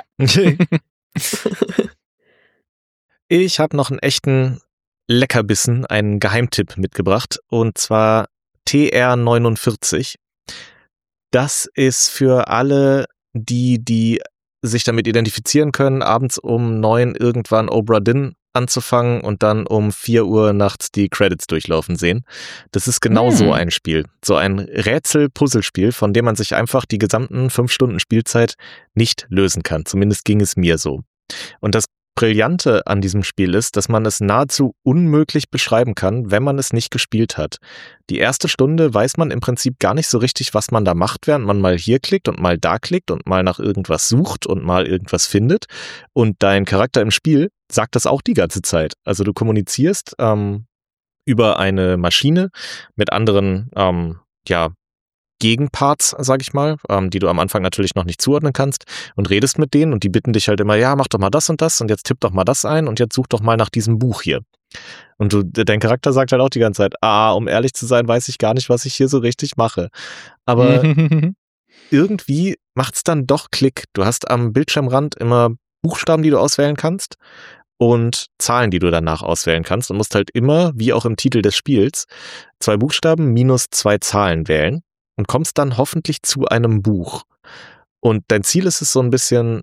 Ich habe noch einen echten Leckerbissen, einen Geheimtipp mitgebracht. Und zwar TR49. Das ist für alle, die sich damit identifizieren können, abends um 9 irgendwann Obra Dinn anzufangen und dann um 4 Uhr nachts die Credits durchlaufen sehen. Das ist genau so ein Spiel. So ein Rätsel-Puzzlespiel, von dem man sich einfach die gesamten 5 Stunden Spielzeit nicht lösen kann. Zumindest ging es mir so. Und das Brillante an diesem Spiel ist, dass man es nahezu unmöglich beschreiben kann, wenn man es nicht gespielt hat. Die erste Stunde weiß man im Prinzip gar nicht so richtig, was man da macht, während man mal hier klickt und mal da klickt und mal nach irgendwas sucht und mal irgendwas findet. Und dein Charakter im Spiel sagt das auch die ganze Zeit. Also du kommunizierst über eine Maschine mit anderen Gegenparts, sag ich mal, die du am Anfang natürlich noch nicht zuordnen kannst und redest mit denen und die bitten dich halt immer, ja, mach doch mal das und jetzt tipp doch mal das ein und jetzt such doch mal nach diesem Buch hier. Und dein Charakter sagt halt auch die ganze Zeit, um ehrlich zu sein, weiß ich gar nicht, was ich hier so richtig mache. Aber irgendwie macht's dann doch Klick. Du hast am Bildschirmrand immer Buchstaben, die du auswählen kannst und Zahlen, die du danach auswählen kannst und musst halt immer, wie auch im Titel des Spiels, 2 Buchstaben minus 2 Zahlen wählen. Und kommst dann hoffentlich zu einem Buch. Und dein Ziel ist es so ein bisschen,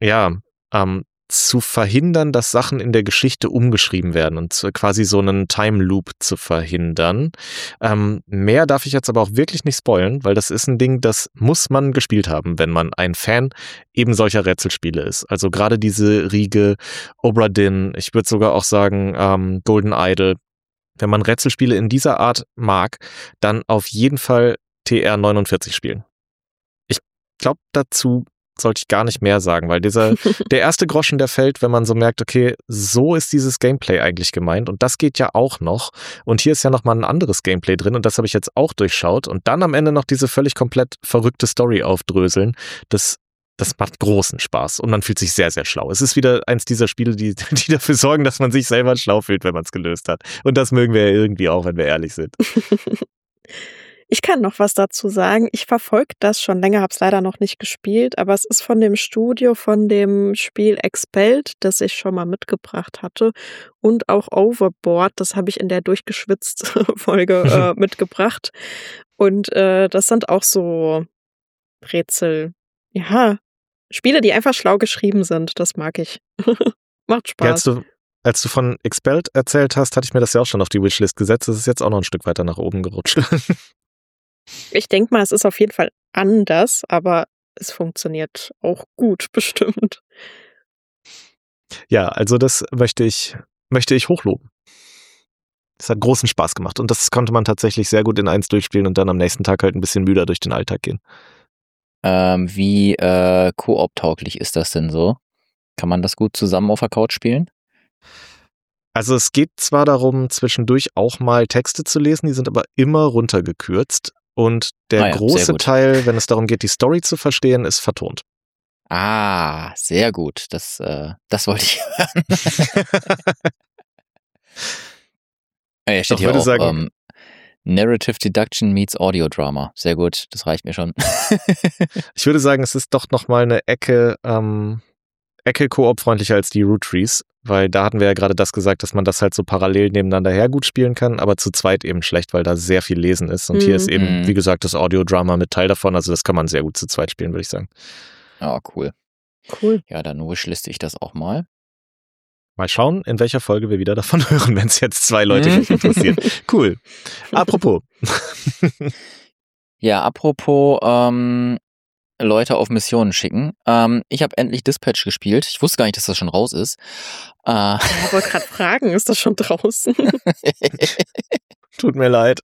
zu verhindern, dass Sachen in der Geschichte umgeschrieben werden und quasi so einen Time Loop zu verhindern. Mehr darf ich jetzt aber auch wirklich nicht spoilen, weil das ist ein Ding, das muss man gespielt haben, wenn man ein Fan eben solcher Rätselspiele ist. Also gerade diese Riege Obra Dinn, ich würde sogar auch sagen Golden Idol. Wenn man Rätselspiele in dieser Art mag, dann auf jeden Fall TR49 spielen. Ich glaube, dazu sollte ich gar nicht mehr sagen, weil der erste Groschen, der fällt, wenn man so merkt, okay, so ist dieses Gameplay eigentlich gemeint und das geht ja auch noch und hier ist ja nochmal ein anderes Gameplay drin und das habe ich jetzt auch durchschaut und dann am Ende noch diese völlig komplett verrückte Story aufdröseln, das Das macht großen Spaß und man fühlt sich sehr, sehr schlau. Es ist wieder eins dieser Spiele, die dafür sorgen, dass man sich selber schlau fühlt, wenn man es gelöst hat. Und das mögen wir ja irgendwie auch, wenn wir ehrlich sind. Ich kann noch was dazu sagen. Ich verfolge das schon länger, habe es leider noch nicht gespielt, aber es ist von dem Studio von dem Spiel Expelled, das ich schon mal mitgebracht hatte, und auch Overboard, das habe ich in der durchgeschwitzt Folge mitgebracht. Und das sind auch so Rätsel, ja, Spiele, die einfach schlau geschrieben sind. Das mag ich. Macht Spaß. Ja, als du von Expelled erzählt hast, hatte ich mir das ja auch schon auf die Wishlist gesetzt. Das ist jetzt auch noch ein Stück weiter nach oben gerutscht. Ich denke mal, es ist auf jeden Fall anders, aber es funktioniert auch gut, bestimmt. Ja, also das möchte ich hochloben. Es hat großen Spaß gemacht und das konnte man tatsächlich sehr gut in 1 durchspielen und dann am nächsten Tag halt ein bisschen müder durch den Alltag gehen. Wie Koop-tauglich ist das denn so? Kann man das gut zusammen auf der Couch spielen? Also es geht zwar darum, zwischendurch auch mal Texte zu lesen, die sind aber immer runtergekürzt und der große Teil, wenn es darum geht, die Story zu verstehen, ist vertont. Ah, sehr gut. Das wollte ich hören. Hier steht hier auch sagen, Narrative Deduction meets Audio Drama. Sehr gut, das reicht mir schon. Ich würde sagen, es ist doch nochmal eine Ecke koop-freundlicher als die Root Trees, weil da hatten wir ja gerade das gesagt, dass man das halt so parallel nebeneinander her gut spielen kann, aber zu zweit eben schlecht, weil da sehr viel Lesen ist. Und hier ist eben, wie gesagt, das Audio-Drama mit Teil davon, also das kann man sehr gut zu zweit spielen, würde ich sagen. Ja, cool. Cool. Ja, dann wishliste ich das auch mal. Mal schauen, in welcher Folge wir wieder davon hören, wenn es jetzt 2 Leute nicht interessiert. Cool. Apropos. Ja, apropos Leute auf Missionen schicken. Ich habe endlich Dispatch gespielt. Ich wusste gar nicht, dass das schon raus ist. Ich wollte gerade fragen, ist das schon draußen? Tut mir leid.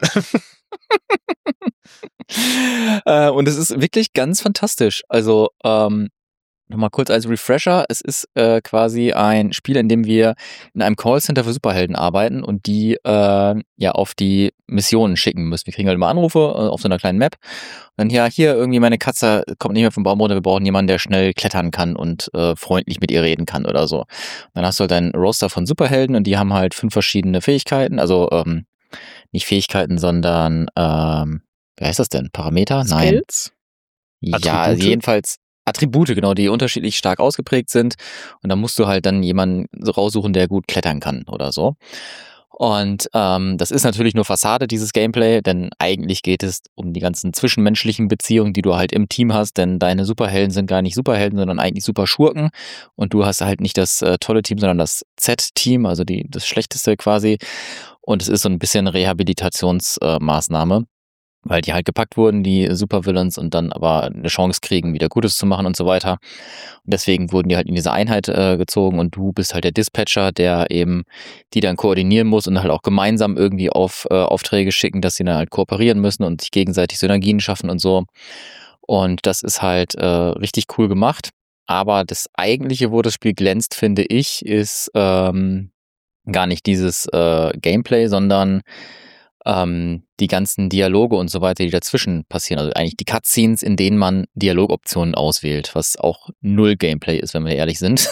Und es ist wirklich ganz fantastisch. Also, nochmal kurz als Refresher. Es ist quasi ein Spiel, in dem wir in einem Callcenter für Superhelden arbeiten und die ja auf die Missionen schicken müssen. Wir kriegen halt immer Anrufe auf so einer kleinen Map. Und dann hier irgendwie meine Katze kommt nicht mehr vom Baum runter, wir brauchen jemanden, der schnell klettern kann und freundlich mit ihr reden kann oder so. Und dann hast du halt einen Roster von Superhelden und die haben halt 5 verschiedene Fähigkeiten. Also nicht Fähigkeiten, sondern wie heißt das denn? Parameter? Skills? Nein. Ja, also jedenfalls Attribute, genau, die unterschiedlich stark ausgeprägt sind. Und da musst du halt dann jemanden raussuchen, der gut klettern kann oder so. Und das ist natürlich nur Fassade, dieses Gameplay, denn eigentlich geht es um die ganzen zwischenmenschlichen Beziehungen, die du halt im Team hast, denn deine Superhelden sind gar nicht Superhelden, sondern eigentlich Superschurken. Und du hast halt nicht das tolle Team, sondern das Z-Team, also das Schlechteste quasi. Und es ist so ein bisschen Rehabilitationsmaßnahme. Weil die halt gepackt wurden, die Supervillains, und dann aber eine Chance kriegen, wieder Gutes zu machen und so weiter. Und deswegen wurden die halt in diese Einheit gezogen und du bist halt der Dispatcher, der eben die dann koordinieren muss und halt auch gemeinsam irgendwie auf Aufträge schicken, dass sie dann halt kooperieren müssen und sich gegenseitig Synergien schaffen und so. Und das ist halt richtig cool gemacht. Aber das eigentliche, wo das Spiel glänzt, finde ich, ist gar nicht dieses Gameplay, sondern die ganzen Dialoge und so weiter, die dazwischen passieren. Also eigentlich die Cutscenes, in denen man Dialogoptionen auswählt, was auch null Gameplay ist, wenn wir ehrlich sind.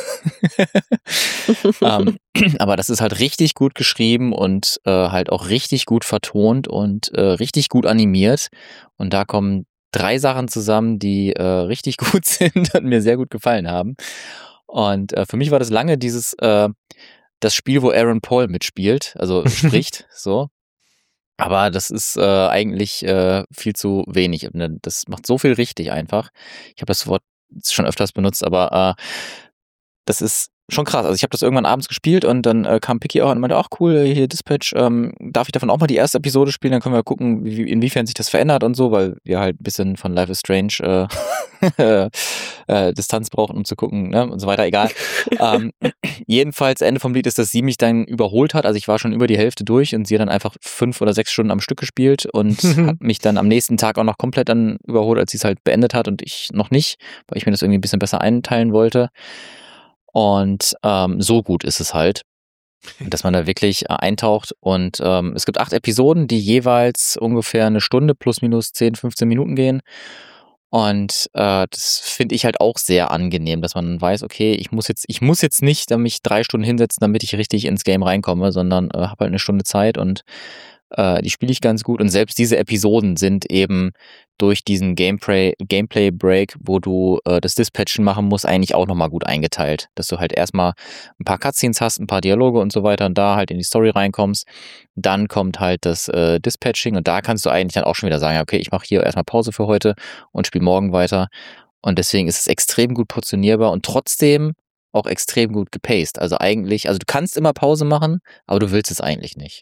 Aber das ist halt richtig gut geschrieben und halt auch richtig gut vertont und richtig gut animiert. Und da kommen 3 Sachen zusammen, die richtig gut sind und mir sehr gut gefallen haben. Und für mich war das lange das Spiel, wo Aaron Paul mitspielt, also spricht, so. Aber das ist eigentlich viel zu wenig. Das macht so viel richtig einfach. Ich habe das Wort schon öfters benutzt, aber das ist schon krass. Also ich habe das irgendwann abends gespielt und dann kam Picky auch und meinte, ach cool, hier Dispatch, darf ich davon auch mal die erste Episode spielen? Dann können wir gucken, inwiefern sich das verändert und so, weil wir halt ein bisschen von Life is Strange Distanz brauchen, um zu gucken, ne, und so weiter, egal. Jedenfalls, Ende vom Lied ist, dass sie mich dann überholt hat. Also ich war schon über die Hälfte durch und sie hat dann einfach 5 oder 6 Stunden am Stück gespielt und hat mich dann am nächsten Tag auch noch komplett dann überholt, als sie es halt beendet hat und ich noch nicht, weil ich mir das irgendwie ein bisschen besser einteilen wollte. Und so gut ist es halt, dass man da wirklich eintaucht. Und es gibt 8 Episoden, die jeweils ungefähr 1 Stunde plus minus 10, 15 Minuten gehen. Und das finde ich halt auch sehr angenehm, dass man weiß, okay, ich muss jetzt nicht mich 3 Stunden hinsetzen, damit ich richtig ins Game reinkomme, sondern habe halt eine Stunde Zeit und die spiele ich ganz gut. Und selbst diese Episoden sind eben durch diesen Gameplay-Break, wo du das Dispatchen machen musst, eigentlich auch nochmal gut eingeteilt. Dass du halt erstmal ein paar Cutscenes hast, ein paar Dialoge und so weiter und da halt in die Story reinkommst. Dann kommt halt das Dispatching und da kannst du eigentlich dann auch schon wieder sagen, ja, okay, ich mache hier erstmal Pause für heute und spiele morgen weiter. Und deswegen ist es extrem gut portionierbar und trotzdem auch extrem gut gepaced. Also du kannst immer Pause machen, aber du willst es eigentlich nicht.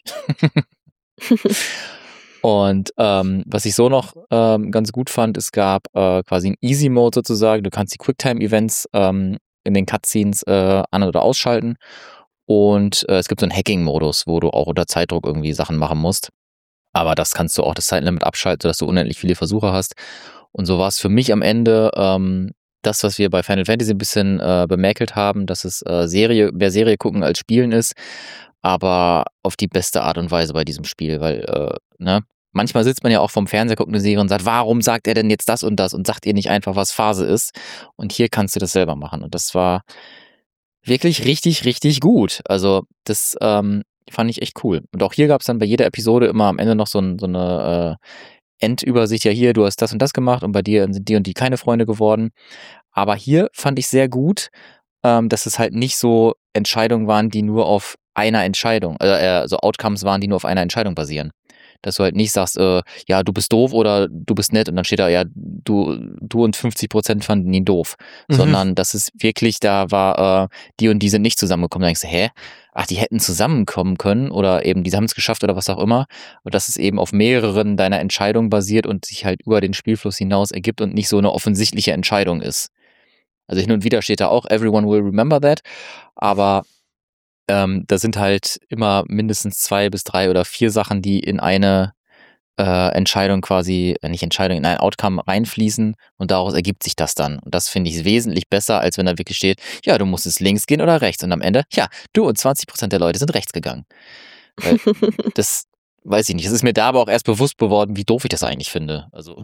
Und was ich so noch ganz gut fand, es gab quasi einen Easy-Mode sozusagen. Du kannst die Quicktime-Events in den Cutscenes an- oder ausschalten. Und es gibt so einen Hacking-Modus, wo du auch unter Zeitdruck irgendwie Sachen machen musst. Aber das kannst du auch das Zeitlimit abschalten, sodass du unendlich viele Versuche hast. Und so war es für mich am Ende das, was wir bei Final Fantasy ein bisschen bemäkelt haben, dass es mehr Serie gucken als Spielen ist, aber auf die beste Art und Weise bei diesem Spiel, weil manchmal sitzt man ja auch vorm Fernseher, guckt eine Serie und sagt, warum sagt er denn jetzt das und sagt ihr nicht einfach, was Phase ist? Und hier kannst du das selber machen. Und das war wirklich richtig, richtig gut. Also das fand ich echt cool. Und auch hier gab es dann bei jeder Episode immer am Ende noch so eine Endübersicht, ja hier, du hast das und das gemacht und bei dir sind die und die keine Freunde geworden. Aber hier fand ich sehr gut, dass es halt nicht so Entscheidungen waren, die nur auf einer Entscheidung, so Outcomes waren, die nur auf einer Entscheidung basieren. Dass du halt nicht sagst, ja, du bist doof oder du bist nett und dann steht da, ja, du und 50% fanden ihn doof. Sondern dass es wirklich da war, die und die sind nicht zusammengekommen. Da denkst du, hä? Ach, die hätten zusammenkommen können oder eben, die haben es geschafft oder was auch immer. Und dass es eben auf mehreren deiner Entscheidungen basiert und sich halt über den Spielfluss hinaus ergibt und nicht so eine offensichtliche Entscheidung ist. Also hin und wieder steht da auch, everyone will remember that, aber da sind halt immer mindestens 2 bis 3 oder 4 Sachen, die in eine Entscheidung quasi, nicht Entscheidung, in ein Outcome reinfließen und daraus ergibt sich das dann. Und das finde ich wesentlich besser, als wenn da wirklich steht, ja, du musst es links gehen oder rechts. Und am Ende, ja, du und 20% der Leute sind rechts gegangen. Weil das weiß ich nicht. Es ist mir da aber auch erst bewusst geworden, wie doof ich das eigentlich finde. Also.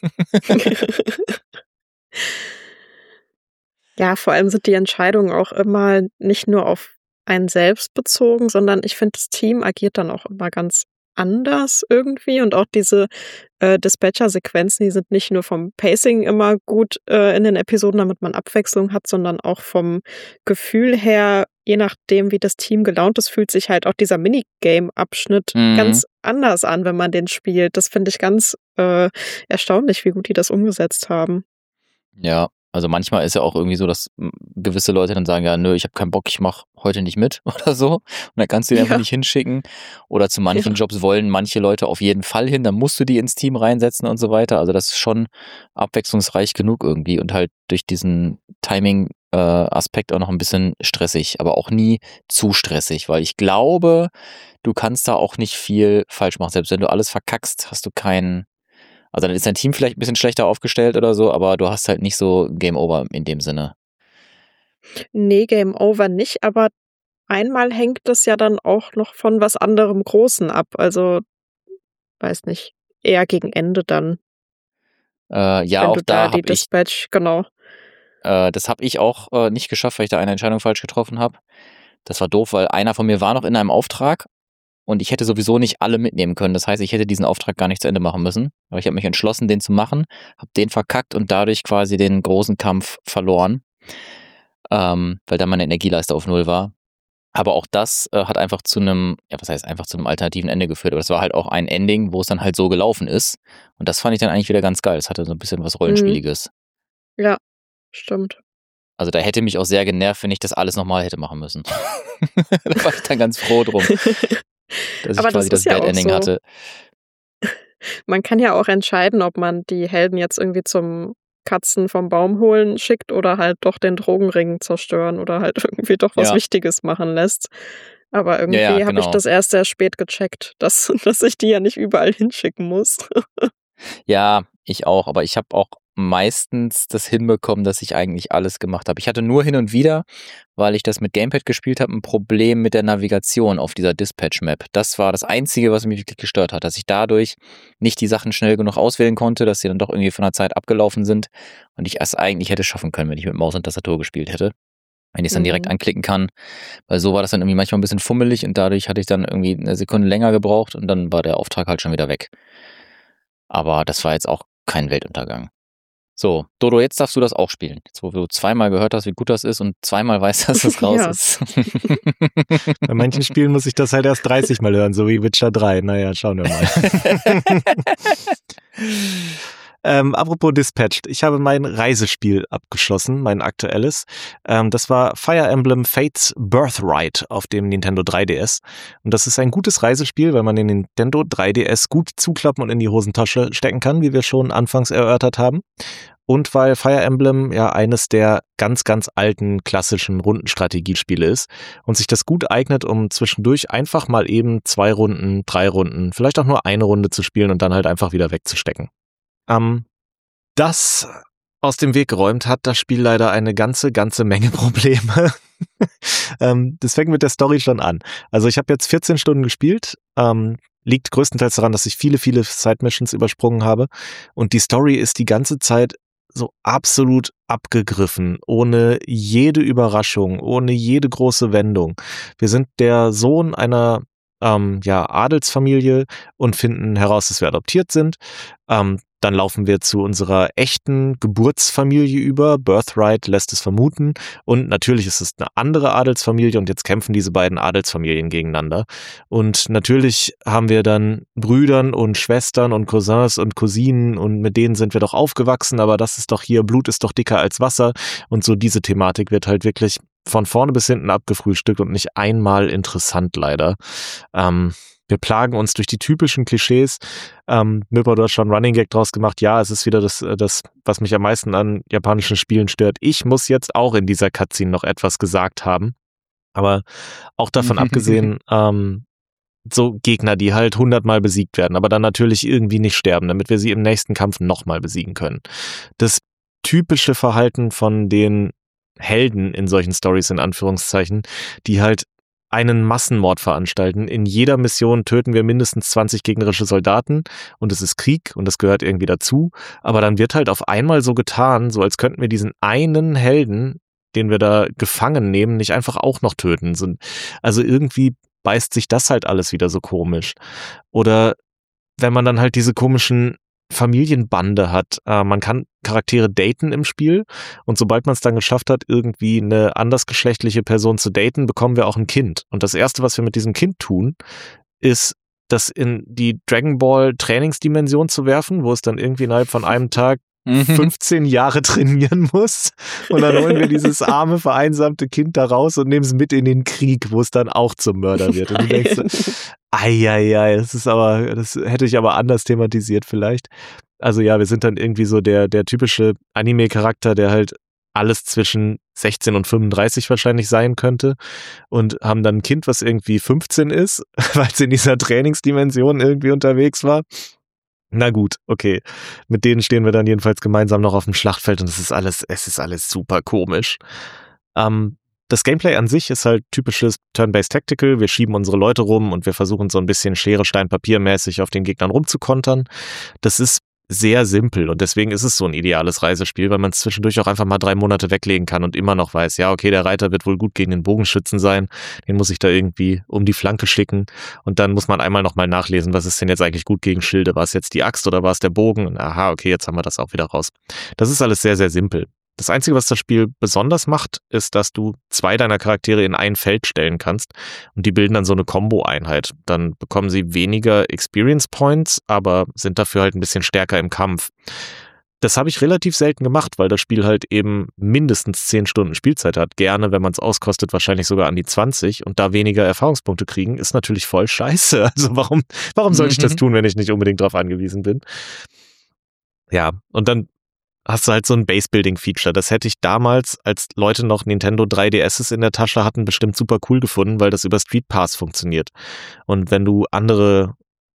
Ja, vor allem sind die Entscheidungen auch immer nicht nur auf einen selbst bezogen, sondern ich finde, das Team agiert dann auch immer ganz anders irgendwie und auch diese Dispatcher-Sequenzen, die sind nicht nur vom Pacing immer gut in den Episoden, damit man Abwechslung hat, sondern auch vom Gefühl her, je nachdem, wie das Team gelaunt ist, fühlt sich halt auch dieser Minigame-Abschnitt ganz anders an, wenn man den spielt. Das finde ich ganz erstaunlich, wie gut die das umgesetzt haben. Ja, also manchmal ist ja auch irgendwie so, dass gewisse Leute dann sagen, ja, nö, ich habe keinen Bock, ich mache heute nicht mit oder so. Und dann kannst du die einfach nicht hinschicken. Oder zu manchen Jobs wollen manche Leute auf jeden Fall hin, dann musst du die ins Team reinsetzen und so weiter. Also das ist schon abwechslungsreich genug irgendwie und halt durch diesen Timing-Aspekt auch noch ein bisschen stressig, aber auch nie zu stressig, weil ich glaube, du kannst da auch nicht viel falsch machen. Selbst wenn du alles verkackst, hast du keinen. Also dann ist dein Team vielleicht ein bisschen schlechter aufgestellt oder so, aber du hast halt nicht so Game Over in dem Sinne. Nee, Game Over nicht, aber einmal hängt das ja dann auch noch von was anderem Großen ab. Also, weiß nicht, eher gegen Ende dann. Ja, wenn auch du da da die habe ich, Dispatch, genau. das habe ich auch nicht geschafft, weil ich da eine Entscheidung falsch getroffen habe. Das war doof, weil einer von mir war noch in einem Auftrag und ich hätte sowieso nicht alle mitnehmen können. Das heißt, ich hätte diesen Auftrag gar nicht zu Ende machen müssen. Aber ich habe mich entschlossen, den zu machen, habe den verkackt und dadurch quasi den großen Kampf verloren, weil dann meine Energieleiste auf 0 war. Aber auch das hat einfach zu einem, ja, was heißt einfach zu einem alternativen Ende geführt. Aber das war halt auch ein Ending, wo es dann halt so gelaufen ist. Und das fand ich dann eigentlich wieder ganz geil. Es hatte so ein bisschen was Rollenspieliges. Ja, stimmt. Also da hätte mich auch sehr genervt, wenn ich das alles nochmal hätte machen müssen. Da war ich dann ganz froh drum, dass ich Aber quasi das das ist ja Bad auch Ending so. hatte. Man kann ja auch entscheiden, ob man die Helden jetzt irgendwie zum Katzen vom Baum holen schickt oder halt doch den Drogenring zerstören oder halt irgendwie doch was Ja, Wichtiges machen lässt. Aber ja, irgendwie habe ich genau. das erst sehr spät gecheckt, dass ich die ja nicht überall hinschicken muss. Ja, ich auch. Aber ich habe auch meistens das hinbekommen, dass ich eigentlich alles gemacht habe. Ich hatte nur hin und wieder, weil ich das mit Gamepad gespielt habe, ein Problem mit der Navigation auf dieser Dispatch-Map. Das war das Einzige, was mich wirklich gestört hat, dass ich dadurch nicht die Sachen schnell genug auswählen konnte, dass sie dann doch irgendwie von der Zeit abgelaufen sind und ich es eigentlich hätte schaffen können, wenn ich mit Maus und Tastatur gespielt hätte. Wenn ich es dann direkt anklicken kann, weil so war das dann irgendwie manchmal ein bisschen fummelig und dadurch hatte ich dann irgendwie eine Sekunde länger gebraucht und dann war der Auftrag halt schon wieder weg. Aber das war jetzt auch kein Weltuntergang. So, Dodo, jetzt darfst du das auch spielen. Jetzt, wo du zweimal gehört hast, wie gut das ist und zweimal weißt, dass es raus ist. Bei manchen Spielen muss ich das halt erst 30 Mal hören, so wie Witcher 3. Naja, schauen wir mal. Apropos Dispatched, ich habe mein Reisespiel abgeschlossen, mein aktuelles. Das war Fire Emblem Fates Birthright auf dem Nintendo 3DS. Und das ist ein gutes Reisespiel, weil man den Nintendo 3DS gut zuklappen und in die Hosentasche stecken kann, wie wir schon anfangs erörtert haben. Und weil Fire Emblem ja eines der ganz, ganz alten klassischen Rundenstrategiespiele ist und sich das gut eignet, um zwischendurch einfach mal eben 2 Runden, 3 Runden, vielleicht auch nur eine Runde zu spielen und dann halt einfach wieder wegzustecken. Das aus dem Weg geräumt hat das Spiel leider eine ganze Menge Probleme. Das fängt mit der Story schon an. Also ich habe jetzt 14 Stunden gespielt, liegt größtenteils daran, dass ich viele Side-Missions übersprungen habe und die Story ist die ganze Zeit so absolut abgegriffen, ohne jede Überraschung, ohne jede große Wendung. Wir sind der Sohn einer Adelsfamilie und finden heraus, dass wir adoptiert sind. Dann laufen wir zu unserer echten Geburtsfamilie über. Birthright lässt es vermuten. Und natürlich ist es eine andere Adelsfamilie und jetzt kämpfen diese beiden Adelsfamilien gegeneinander. Und natürlich haben wir dann Brüdern und Schwestern und Cousins und Cousinen und mit denen sind wir doch aufgewachsen, aber das ist doch hier, Blut ist doch dicker als Wasser. Und so diese Thematik wird halt wirklich von vorne bis hinten abgefrühstückt und nicht einmal interessant leider. Wir plagen uns durch die typischen Klischees. Nöper, du hast schon Running Gag draus gemacht. Ja, es ist wieder das, was mich am meisten an japanischen Spielen stört. Ich muss jetzt auch in dieser Cutscene noch etwas gesagt haben. Aber auch davon abgesehen, so Gegner, die halt 100-mal besiegt werden, aber dann natürlich irgendwie nicht sterben, damit wir sie im nächsten Kampf nochmal besiegen können. Das typische Verhalten von den Helden in solchen Stories, in Anführungszeichen, die halt einen Massenmord veranstalten. In jeder Mission töten wir mindestens 20 gegnerische Soldaten und es ist Krieg und das gehört irgendwie dazu. Aber dann wird halt auf einmal so getan, so als könnten wir diesen einen Helden, den wir da gefangen nehmen, nicht einfach auch noch töten. Also irgendwie beißt sich das halt alles wieder so komisch. Oder wenn man dann halt diese komischen Familienbande hat. Man kann Charaktere daten im Spiel und sobald man es dann geschafft hat, irgendwie eine andersgeschlechtliche Person zu daten, bekommen wir auch ein Kind. Und das Erste, was wir mit diesem Kind tun, ist, das in die Dragon Ball Trainingsdimension zu werfen, wo es dann irgendwie innerhalb von einem Tag 15 Jahre trainieren muss. Und dann holen wir dieses arme, vereinsamte Kind da raus und nehmen es mit in den Krieg, wo es dann auch zum Mörder wird. Und du denkst so, das hätte ich aber anders thematisiert vielleicht. Also ja, wir sind dann irgendwie so der typische Anime-Charakter, der halt alles zwischen 16 und 35 wahrscheinlich sein könnte und haben dann ein Kind, was irgendwie 15 ist, weil es in dieser Trainingsdimension irgendwie unterwegs war. Na gut, okay. Mit denen stehen wir dann jedenfalls gemeinsam noch auf dem Schlachtfeld und es ist alles super komisch. Das Gameplay an sich ist halt typisches Turn-Based Tactical. Wir schieben unsere Leute rum und wir versuchen so ein bisschen Schere, Stein, Papier mäßig auf den Gegnern rumzukontern. Das ist sehr simpel und deswegen ist es so ein ideales Reisespiel, weil man es zwischendurch auch einfach mal 3 Monate weglegen kann und immer noch weiß, ja, okay, der Reiter wird wohl gut gegen den Bogenschützen sein, den muss ich da irgendwie um die Flanke schicken und dann muss man einmal nochmal nachlesen, was ist denn jetzt eigentlich gut gegen Schilde, war es jetzt die Axt oder war es der Bogen? Und aha, okay, jetzt haben wir das auch wieder raus. Das ist alles sehr, sehr simpel. Das Einzige, was das Spiel besonders macht, ist, dass du 2 deiner Charaktere in ein Feld stellen kannst und die bilden dann so eine Combo-Einheit. Dann bekommen sie weniger Experience Points, aber sind dafür halt ein bisschen stärker im Kampf. Das habe ich relativ selten gemacht, weil das Spiel halt eben mindestens 10 Stunden Spielzeit hat. Gerne, wenn man es auskostet, wahrscheinlich sogar an die 20 und da weniger Erfahrungspunkte kriegen, ist natürlich voll scheiße. Also warum sollte ich das tun, wenn ich nicht unbedingt darauf angewiesen bin? Ja, und dann hast du halt so ein Base-Building-Feature. Das hätte ich damals, als Leute noch Nintendo 3DSs in der Tasche hatten, bestimmt super cool gefunden, weil das über Street Pass funktioniert. Und wenn du andere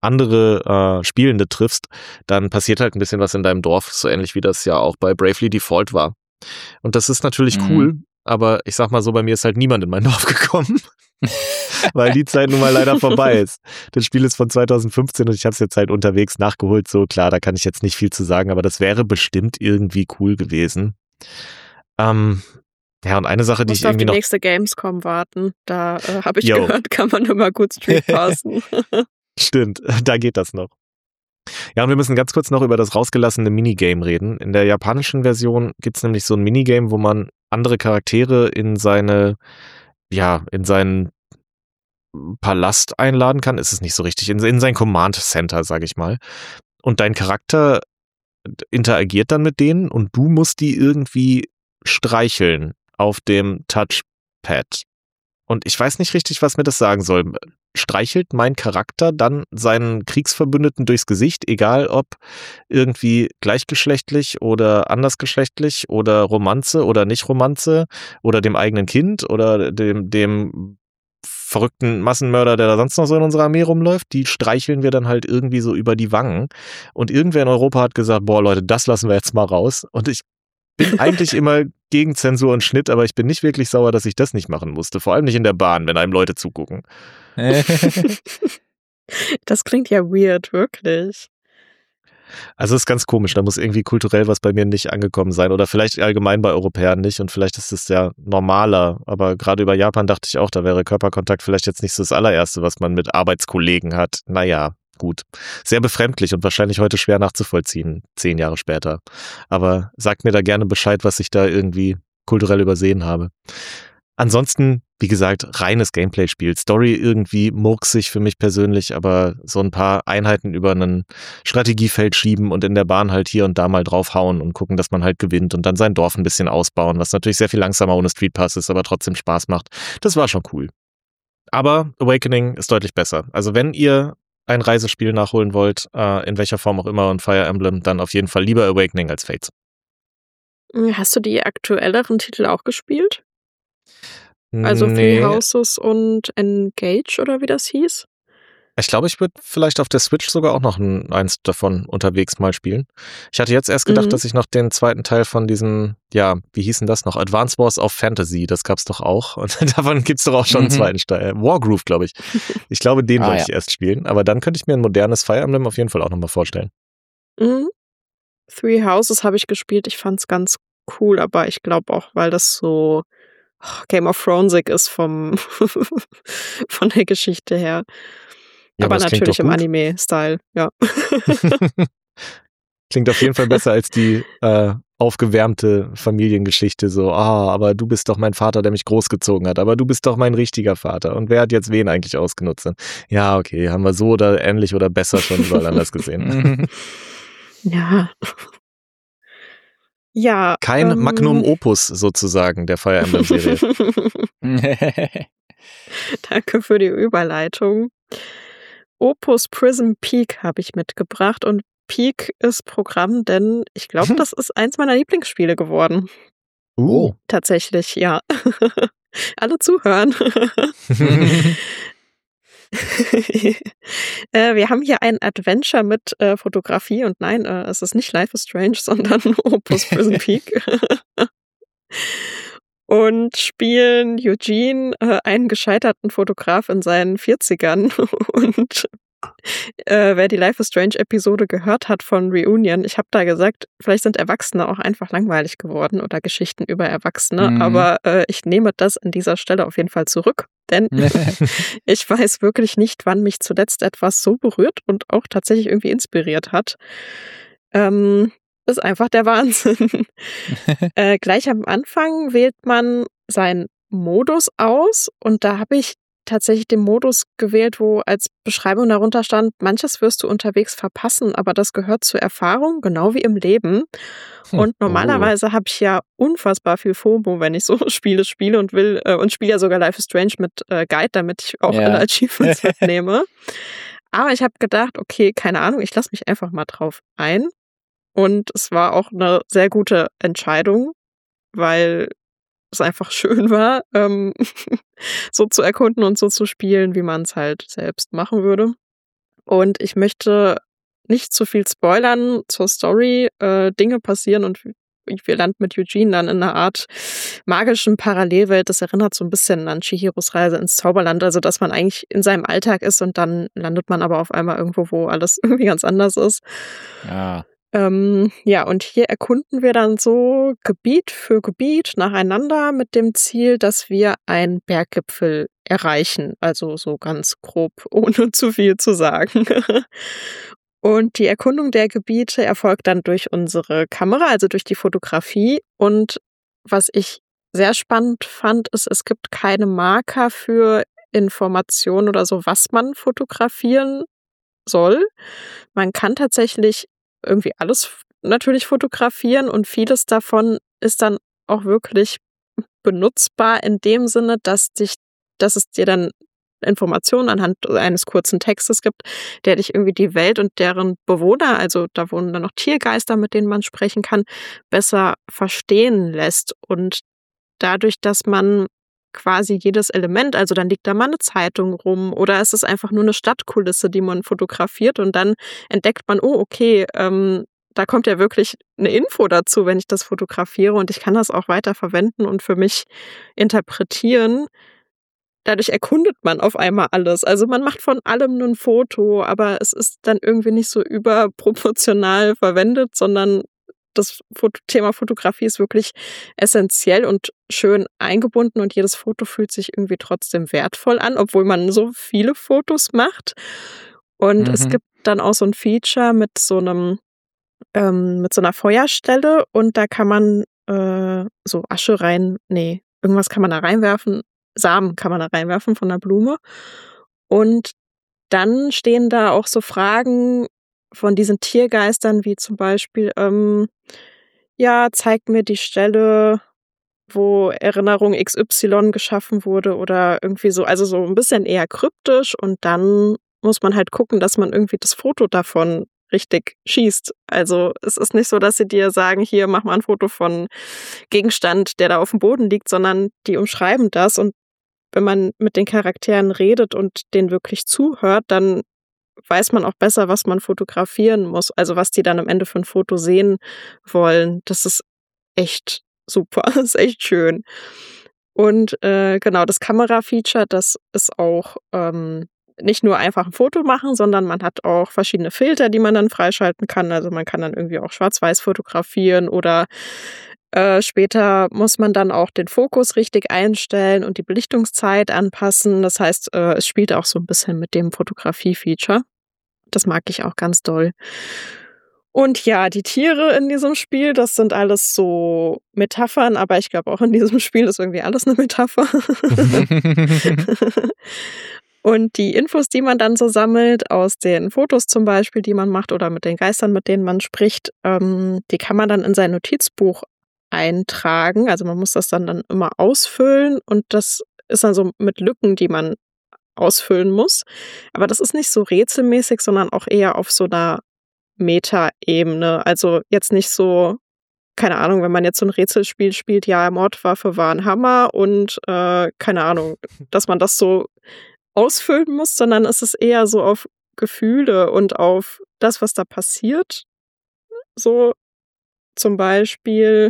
andere Spielende triffst, dann passiert halt ein bisschen was in deinem Dorf, so ähnlich wie das ja auch bei Bravely Default war. Und das ist natürlich cool, aber ich sag mal so, bei mir ist halt niemand in mein Dorf gekommen, weil die Zeit nun mal leider vorbei ist. Das Spiel ist von 2015 und ich habe es jetzt halt unterwegs nachgeholt, so klar, da kann ich jetzt nicht viel zu sagen, aber das wäre bestimmt irgendwie cool gewesen. Ja, und eine Sache, die ich irgendwie noch... auf die nächste Gamescom warten. Da habe ich gehört, kann man immer gut Street passen. Stimmt, da geht das noch. Ja, und wir müssen ganz kurz noch über das rausgelassene Minigame reden. In der japanischen Version gibt es nämlich so ein Minigame, wo man andere Charaktere in seinen Palast einladen kann. Ist es nicht so richtig, in sein Command Center, sage ich mal. Und dein Charakter interagiert dann mit denen und du musst die irgendwie streicheln auf dem Touchpad. Und ich weiß nicht richtig, was mir das sagen soll. Streichelt mein Charakter dann seinen Kriegsverbündeten durchs Gesicht, egal ob irgendwie gleichgeschlechtlich oder andersgeschlechtlich oder Romanze oder nicht Romanze oder dem eigenen Kind oder dem verrückten Massenmörder, der da sonst noch so in unserer Armee rumläuft, die streicheln wir dann halt irgendwie so über die Wangen. Und irgendwer in Europa hat gesagt, boah Leute, das lassen wir jetzt mal raus. Und ich bin eigentlich immer gegen Zensur und Schnitt, aber ich bin nicht wirklich sauer, dass ich das nicht machen musste. Vor allem nicht in der Bahn, wenn einem Leute zugucken. Das klingt ja weird, wirklich. Also es ist ganz komisch, da muss irgendwie kulturell was bei mir nicht angekommen sein oder vielleicht allgemein bei Europäern nicht und vielleicht ist es ja normaler, aber gerade über Japan dachte ich auch, da wäre Körperkontakt vielleicht jetzt nicht so das allererste, was man mit Arbeitskollegen hat. Naja, gut. Sehr befremdlich und wahrscheinlich heute schwer nachzuvollziehen, 10 Jahre später. Aber sagt mir da gerne Bescheid, was ich da irgendwie kulturell übersehen habe. Ansonsten, wie gesagt, reines Gameplay-Spiel. Story irgendwie murksig für mich persönlich, aber so ein paar Einheiten über ein Strategiefeld schieben und in der Bahn halt hier und da mal draufhauen und gucken, dass man halt gewinnt und dann sein Dorf ein bisschen ausbauen, was natürlich sehr viel langsamer ohne Street Pass ist, aber trotzdem Spaß macht. Das war schon cool. Aber Awakening ist deutlich besser. Also wenn ihr ein Reisespiel nachholen wollt, in welcher Form auch immer und Fire Emblem, dann auf jeden Fall lieber Awakening als Fates. Hast du die aktuelleren Titel auch gespielt? Also Nee. Three Houses und Engage oder wie das hieß? Ich glaube, ich würde vielleicht auf der Switch sogar auch noch eins davon unterwegs mal spielen. Ich hatte jetzt erst gedacht, dass ich noch den zweiten Teil von diesem, ja, wie hießen das noch? Advance Wars of Fantasy, das gab's doch auch. Und davon gibt's doch auch schon einen zweiten Teil. Wargroove, glaube ich. Ich glaube, den wollte ich erst spielen. Aber dann könnte ich mir ein modernes Fire Emblem auf jeden Fall auch nochmal vorstellen. Three Houses habe ich gespielt. Ich fand's ganz cool, aber ich glaube auch, weil das so Game of Thronesig ist von der Geschichte her. Ja, aber das klingt natürlich doch im gut. Anime-Style, ja. Klingt auf jeden Fall besser als die aufgewärmte Familiengeschichte. So, aber du bist doch mein Vater, der mich großgezogen hat. Aber du bist doch mein richtiger Vater. Und wer hat jetzt wen eigentlich ausgenutzt? Ja, okay, haben wir so oder ähnlich oder besser schon überall anders gesehen. Ja. Ja. Kein Magnum Opus sozusagen der Fire Emblem-Serie. Danke für die Überleitung. Opus Prism Peak habe ich mitgebracht und Peak ist Programm, denn ich glaube, das ist eins meiner Lieblingsspiele geworden. Tatsächlich, ja. Alle zuhören. Wir haben hier ein Adventure mit Fotografie und nein, es ist nicht Life is Strange, sondern Opus Prism Peak. Und spielen Eugene, einen gescheiterten Fotograf in seinen 40ern. Und wer die Life is Strange Episode gehört hat von Reunion, ich habe da gesagt, vielleicht sind Erwachsene auch einfach langweilig geworden oder Geschichten über Erwachsene, aber ich nehme das an dieser Stelle auf jeden Fall zurück, denn ich weiß wirklich nicht, wann mich zuletzt etwas so berührt und auch tatsächlich irgendwie inspiriert hat. Ist einfach der Wahnsinn. Gleich am Anfang wählt man seinen Modus aus und da habe ich tatsächlich den Modus gewählt, wo als Beschreibung darunter stand, manches wirst du unterwegs verpassen, aber das gehört zur Erfahrung, genau wie im Leben. Und normalerweise habe ich ja unfassbar viel FOMO, wenn ich so Spiele spiele und will und spiele ja sogar Life is Strange mit Guide, damit ich auch alle Achievements mitnehme. Aber ich habe gedacht, okay, keine Ahnung, ich lasse mich einfach mal drauf ein. Und es war auch eine sehr gute Entscheidung, weil es einfach schön war, so zu erkunden und so zu spielen, wie man es halt selbst machen würde. Und ich möchte nicht zu viel spoilern zur Story. Dinge passieren und wir landen mit Eugene dann in einer Art magischen Parallelwelt. Das erinnert so ein bisschen an Chihiros Reise ins Zauberland. Also, dass man eigentlich in seinem Alltag ist und dann landet man aber auf einmal irgendwo, wo alles irgendwie ganz anders ist. Ja. Ja, und hier erkunden wir dann so Gebiet für Gebiet nacheinander mit dem Ziel, dass wir einen Berggipfel erreichen. Also so ganz grob, ohne zu viel zu sagen. Und die Erkundung der Gebiete erfolgt dann durch unsere Kamera, also durch die Fotografie. Und was ich sehr spannend fand, ist, es gibt keine Marker für Informationen oder so, was man fotografieren soll. Man kann tatsächlich irgendwie alles natürlich fotografieren und vieles davon ist dann auch wirklich benutzbar in dem Sinne, dass es dir dann Informationen anhand eines kurzen Textes gibt, der dich irgendwie die Welt und deren Bewohner, also da wohnen dann noch Tiergeister, mit denen man sprechen kann, besser verstehen lässt. Und dadurch, dass man quasi jedes Element, also dann liegt da mal eine Zeitung rum oder es ist einfach nur eine Stadtkulisse, die man fotografiert und dann entdeckt man, oh, okay, da kommt ja wirklich eine Info dazu, wenn ich das fotografiere und ich kann das auch weiter verwenden und für mich interpretieren. Dadurch erkundet man auf einmal alles. Also man macht von allem nur ein Foto, aber es ist dann irgendwie nicht so überproportional verwendet, sondern das Thema Fotografie ist wirklich essentiell und schön eingebunden und jedes Foto fühlt sich irgendwie trotzdem wertvoll an, obwohl man so viele Fotos macht. Und es gibt dann auch so ein Feature mit so einer Feuerstelle und da kann man so Asche irgendwas kann man da reinwerfen. Samen kann man da reinwerfen von der Blume. Und dann stehen da auch so Fragen von diesen Tiergeistern, wie zum Beispiel, ja, zeig mir die Stelle, wo Erinnerung XY geschaffen wurde oder irgendwie so, also so ein bisschen eher kryptisch und dann muss man halt gucken, dass man irgendwie das Foto davon richtig schießt. Also es ist nicht so, dass sie dir sagen, hier, mach mal ein Foto von Gegenstand, der da auf dem Boden liegt, sondern die umschreiben das und wenn man mit den Charakteren redet und denen wirklich zuhört, dann weiß man auch besser, was man fotografieren muss. Also was die dann am Ende für ein Foto sehen wollen. Das ist echt super, das ist echt schön. Und genau, das Kamera-Feature, das ist auch nicht nur einfach ein Foto machen, sondern man hat auch verschiedene Filter, die man dann freischalten kann. Also man kann dann irgendwie auch schwarz-weiß fotografieren oder später muss man dann auch den Fokus richtig einstellen und die Belichtungszeit anpassen. Das heißt, es spielt auch so ein bisschen mit dem Fotografie-Feature. Das mag ich auch ganz doll. Und ja, die Tiere in diesem Spiel, das sind alles so Metaphern, aber ich glaube auch in diesem Spiel ist irgendwie alles eine Metapher. Und die Infos, die man dann so sammelt, aus den Fotos zum Beispiel, die man macht oder mit den Geistern, mit denen man spricht, die kann man dann in sein Notizbuch eintragen. Also man muss das dann immer ausfüllen und das ist dann so mit Lücken, die man ausfüllen muss. Aber das ist nicht so rätselmäßig, sondern auch eher auf so einer Meta-Ebene. Also jetzt nicht so, keine Ahnung, wenn man jetzt so ein Rätselspiel spielt, ja, Mordwaffe war ein Hammer und keine Ahnung, dass man das so ausfüllen muss, sondern es ist eher so auf Gefühle und auf das, was da passiert. So zum Beispiel,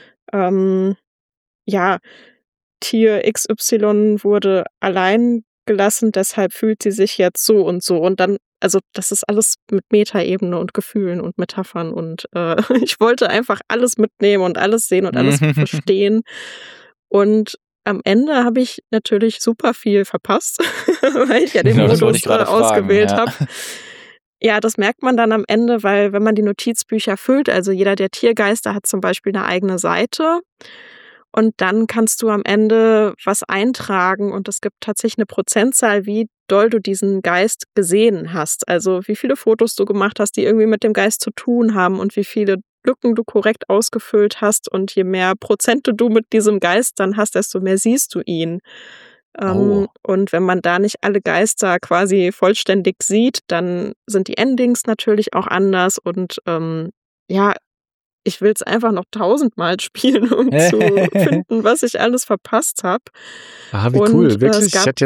ja, Tier XY wurde allein gelassen, deshalb fühlt sie sich jetzt so und so. Und dann, also das ist alles mit Metaebene und Gefühlen und Metaphern. Und ich wollte einfach alles mitnehmen und alles sehen und alles verstehen. Und am Ende habe ich natürlich super viel verpasst, weil ich ja den Modus ausgewählt habe. Ja, das merkt man dann am Ende, weil wenn man die Notizbücher füllt, also jeder der Tiergeister hat zum Beispiel eine eigene Seite und dann kannst du am Ende was eintragen und es gibt tatsächlich eine Prozentzahl, wie doll du diesen Geist gesehen hast. Also wie viele Fotos du gemacht hast, die irgendwie mit dem Geist zu tun haben und wie viele Lücken du korrekt ausgefüllt hast und je mehr Prozente du mit diesem Geist dann hast, desto mehr siehst du ihn. Und wenn man da nicht alle Geister quasi vollständig sieht, dann sind die Endings natürlich auch anders und ja, ich will es einfach noch 1000-mal spielen, um zu finden, was ich alles verpasst habe. Ah, wie cool, wirklich. Ich hätte jetzt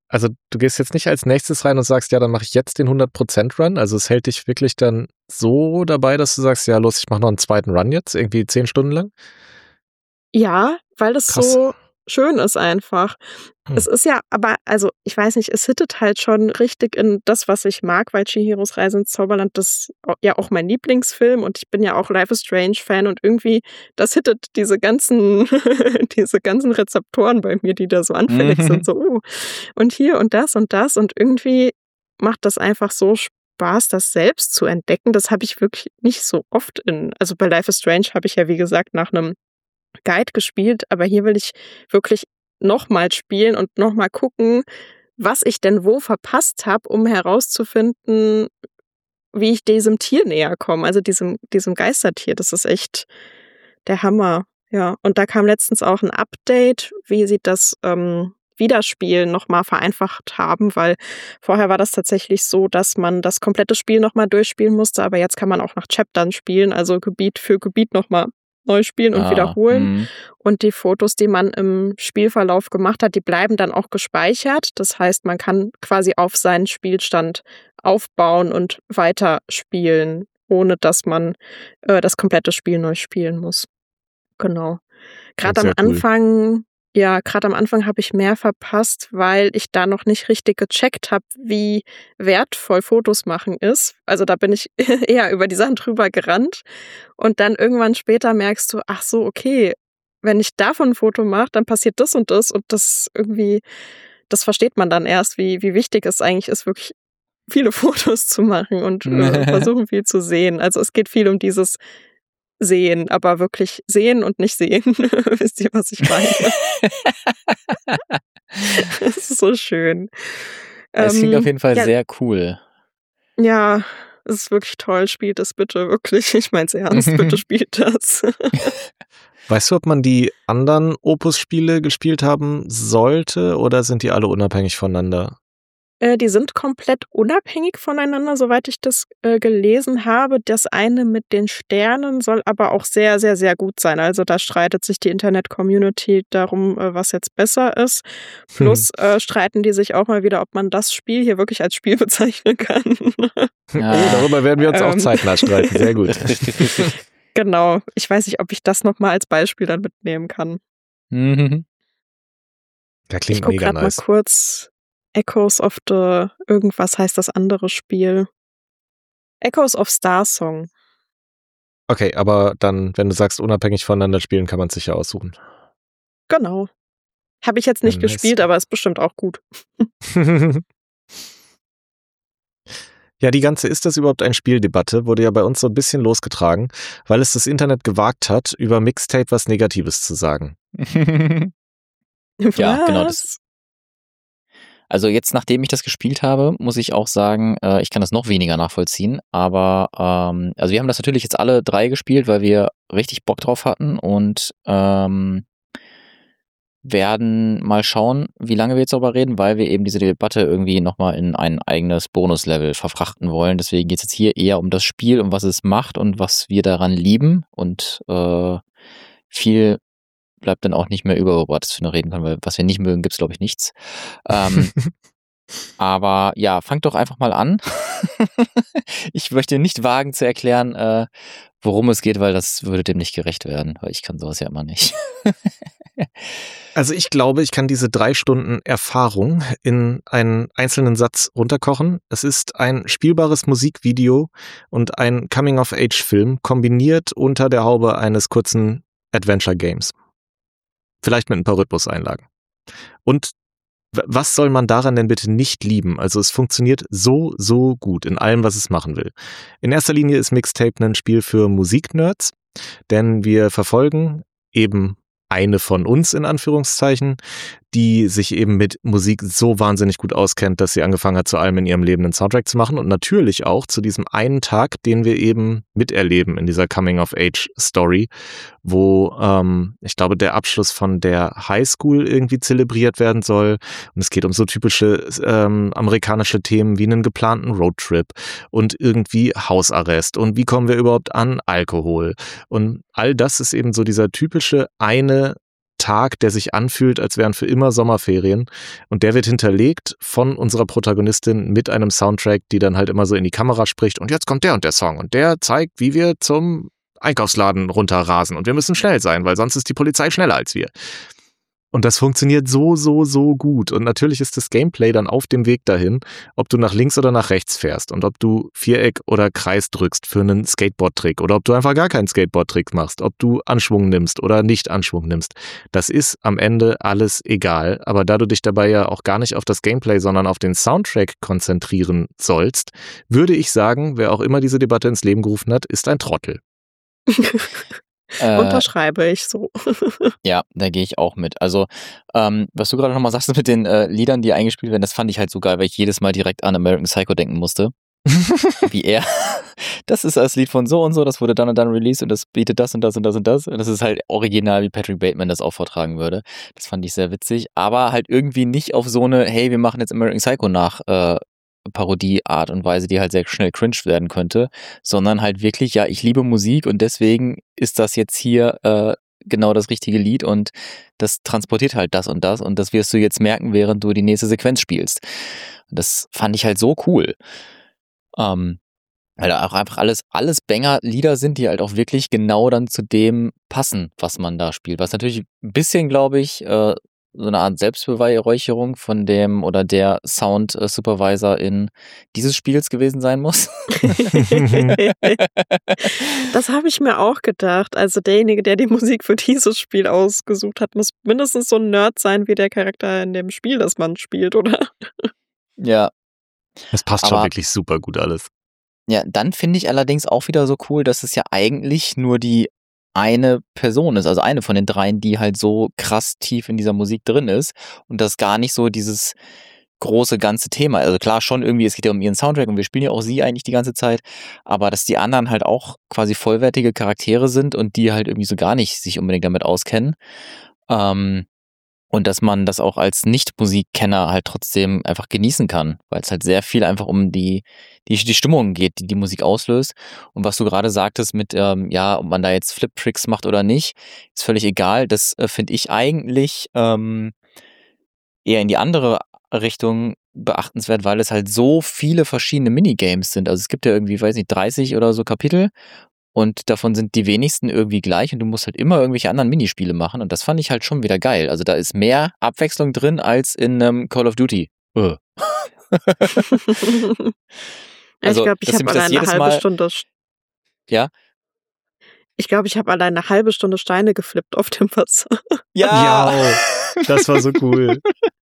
Also du gehst jetzt nicht als nächstes rein und sagst, ja, dann mache ich jetzt den 100% Run. Also es hält dich wirklich dann so dabei, dass du sagst, ja, los, ich mache noch einen zweiten Run jetzt, irgendwie 10 Stunden lang. Ja, weil das Krass. so schön ist einfach. Es ist ja, aber, also ich weiß nicht, es hittet halt schon richtig in das, was ich mag, weil Chihiros Reise ins Zauberland, das ja auch mein Lieblingsfilm und ich bin ja auch Life is Strange Fan und irgendwie, das hittet diese ganzen, diese ganzen Rezeptoren bei mir, die da so anfällig sind, so, und hier und das und irgendwie macht das einfach so Spaß, das selbst zu entdecken. Das habe ich wirklich nicht so oft also bei Life is Strange habe ich ja, wie gesagt, nach einem Guide gespielt, aber hier will ich wirklich nochmal spielen und nochmal gucken, was ich denn wo verpasst habe, um herauszufinden, wie ich diesem Tier näher komme, also diesem Geistertier. Das ist echt der Hammer. Ja, und da kam letztens auch ein Update, wie sie das Wiederspielen nochmal vereinfacht haben, weil vorher war das tatsächlich so, dass man das komplette Spiel nochmal durchspielen musste, aber jetzt kann man auch nach Chaptern spielen, also Gebiet für Gebiet nochmal neu spielen und wiederholen. Und die Fotos, die man im Spielverlauf gemacht hat, die bleiben dann auch gespeichert. Das heißt, man kann quasi auf seinen Spielstand aufbauen und weiterspielen, ohne dass man das komplette Spiel neu spielen muss. Genau. Gerade am Anfang, gerade am Anfang habe ich mehr verpasst, weil ich da noch nicht richtig gecheckt habe, wie wertvoll Fotos machen ist. Also da bin ich eher über die Sachen drüber gerannt. Und dann irgendwann später merkst du, ach so, okay, wenn ich davon ein Foto mache, dann passiert das und das irgendwie, das versteht man dann erst, wie wichtig es eigentlich ist, wirklich viele Fotos zu machen und versuchen viel zu sehen. Also es geht viel um dieses Sehen, aber wirklich sehen und nicht sehen. Wisst ihr, was ich meine? Das ist so schön. Es klingt auf jeden Fall sehr cool. Ja, es ist wirklich toll. Spielt es bitte wirklich. Ich meine es ernst. Bitte spielt das. Weißt du, ob man die anderen Opus-Spiele gespielt haben sollte oder sind die alle unabhängig voneinander? Die sind komplett unabhängig voneinander, soweit ich das gelesen habe. Das eine mit den Sternen soll aber auch sehr, sehr, sehr gut sein. Also da streitet sich die Internet-Community darum, was jetzt besser ist. Plus streiten die sich auch mal wieder, ob man das Spiel hier wirklich als Spiel bezeichnen kann. Darüber werden wir uns auch zeitnah streiten. Sehr gut. Genau. Ich weiß nicht, ob ich das nochmal als Beispiel dann mitnehmen kann. Ja, klingt ich gucke mega gerade nice. mal kurz. Echoes of the irgendwas heißt das andere Spiel. Echoes of Starsong. Okay, aber dann, wenn du sagst, unabhängig voneinander spielen, kann man es sicher aussuchen. Genau. Habe ich jetzt nicht gespielt, aber ist bestimmt auch gut. Ja, die ganze Ist das überhaupt ein Spieldebatte wurde ja bei uns so ein bisschen losgetragen, weil es das Internet gewagt hat, über Mixtape was Negatives zu sagen. Ja, genau das. Also jetzt, nachdem ich das gespielt habe, muss ich auch sagen, ich kann das noch weniger nachvollziehen. Aber also wir haben das natürlich jetzt alle 3 gespielt, weil wir richtig Bock drauf hatten und werden mal schauen, wie lange wir jetzt darüber reden, weil wir eben diese Debatte irgendwie nochmal in ein eigenes Bonuslevel verfrachten wollen. Deswegen geht es jetzt hier eher um das Spiel, um was es macht und was wir daran lieben. Und viel bleibt dann auch nicht mehr über was wir noch reden können, weil was wir nicht mögen, gibt es, glaube ich, nichts. Aber ja, fangt doch einfach mal an. Ich möchte nicht wagen zu erklären, worum es geht, weil das würde dem nicht gerecht werden, weil ich kann sowas ja immer nicht. Also ich glaube, ich kann diese 3 Stunden Erfahrung in einen einzelnen Satz runterkochen. Es ist ein spielbares Musikvideo und ein Coming-of-Age-Film kombiniert unter der Haube eines kurzen Adventure-Games. Vielleicht mit ein paar Rhythmuseinlagen. Und was soll man daran denn bitte nicht lieben? Also es funktioniert so gut in allem, was es machen will. In erster Linie ist Mixtape ein Spiel für Musiknerds, denn wir verfolgen eben eine von uns in Anführungszeichen, die sich eben mit Musik so wahnsinnig gut auskennt, dass sie angefangen hat, zu allem in ihrem Leben einen Soundtrack zu machen und natürlich auch zu diesem einen Tag, den wir eben miterleben in dieser Coming-of-Age-Story, wo ich glaube, der Abschluss von der Highschool irgendwie zelebriert werden soll und es geht um so typische amerikanische Themen wie einen geplanten Roadtrip und irgendwie Hausarrest und wie kommen wir überhaupt an Alkohol und all das ist eben so dieser typische eine Tag, der sich anfühlt, als wären für immer Sommerferien. Und der wird hinterlegt von unserer Protagonistin mit einem Soundtrack, die dann halt immer so in die Kamera spricht. Und jetzt kommt der und der Song. Und der zeigt, wie wir zum Einkaufsladen runterrasen. Und wir müssen schnell sein, weil sonst ist die Polizei schneller als wir. Und das funktioniert so gut. Und natürlich ist das Gameplay dann auf dem Weg dahin, ob du nach links oder nach rechts fährst und ob du Viereck oder Kreis drückst für einen Skateboard-Trick oder ob du einfach gar keinen Skateboard-Trick machst, ob du Anschwung nimmst oder nicht Anschwung nimmst. Das ist am Ende alles egal. Aber da du dich dabei ja auch gar nicht auf das Gameplay, sondern auf den Soundtrack konzentrieren sollst, würde ich sagen, wer auch immer diese Debatte ins Leben gerufen hat, ist ein Trottel. Unterschreibe ich so. Ja, da gehe ich auch mit. Also, was du gerade nochmal sagst mit den Liedern, die eingespielt werden, das fand ich halt so geil, weil ich jedes Mal direkt an American Psycho denken musste. Wie er, das ist das Lied von so und so, das wurde dann und dann released und das bietet das und das und das und das. Und das ist halt original, wie Patrick Bateman das auch vortragen würde. Das fand ich sehr witzig, aber halt irgendwie nicht auf so eine, hey, wir machen jetzt American Psycho nach Parodie-Art und Weise, die halt sehr schnell cringe werden könnte, sondern halt wirklich, ja, ich liebe Musik und deswegen ist das jetzt hier genau das richtige Lied und das transportiert halt das und das wirst du jetzt merken, während du die nächste Sequenz spielst. Das fand ich halt so cool. Weil da auch einfach alles Banger-Lieder sind, die halt auch wirklich genau dann zu dem passen, was man da spielt. Was natürlich ein bisschen, glaube ich, so eine Art Selbstbeweihräucherung von dem oder der Sound-Supervisor in dieses Spiels gewesen sein muss. Das habe ich mir auch gedacht. Also derjenige, der die Musik für dieses Spiel ausgesucht hat, muss mindestens so ein Nerd sein wie der Charakter in dem Spiel, das man spielt, oder? Ja. Es passt schon wirklich super gut alles. Ja, dann finde ich allerdings auch wieder so cool, dass es ja eigentlich nur die eine Person ist, also eine von den dreien, die halt so krass tief in dieser Musik drin ist und das gar nicht so dieses große ganze Thema. Also klar, schon irgendwie, es geht ja um ihren Soundtrack und wir spielen ja auch sie eigentlich die ganze Zeit, aber dass die anderen halt auch quasi vollwertige Charaktere sind und die halt irgendwie so gar nicht sich unbedingt damit auskennen. Und dass man das auch als Nicht-Musikkenner halt trotzdem einfach genießen kann, weil es halt sehr viel einfach um die Stimmung geht, die Musik auslöst. Und was du gerade sagtest mit, ob man da jetzt Flip-Tricks macht oder nicht, ist völlig egal. Das finde ich eigentlich eher in die andere Richtung beachtenswert, weil es halt so viele verschiedene Minigames sind. Also es gibt ja irgendwie, weiß nicht, 30 oder so Kapitel. Und davon sind die wenigsten irgendwie gleich und du musst halt immer irgendwelche anderen Minispiele machen und das fand ich halt schon wieder geil. Also da ist mehr Abwechslung drin als in Call of Duty. Also, ich glaube, ich habe allein eine halbe Stunde. Ja? Ich glaube, ich habe allein eine halbe Stunde Steine geflippt auf dem Wasser. Ja, das war so cool.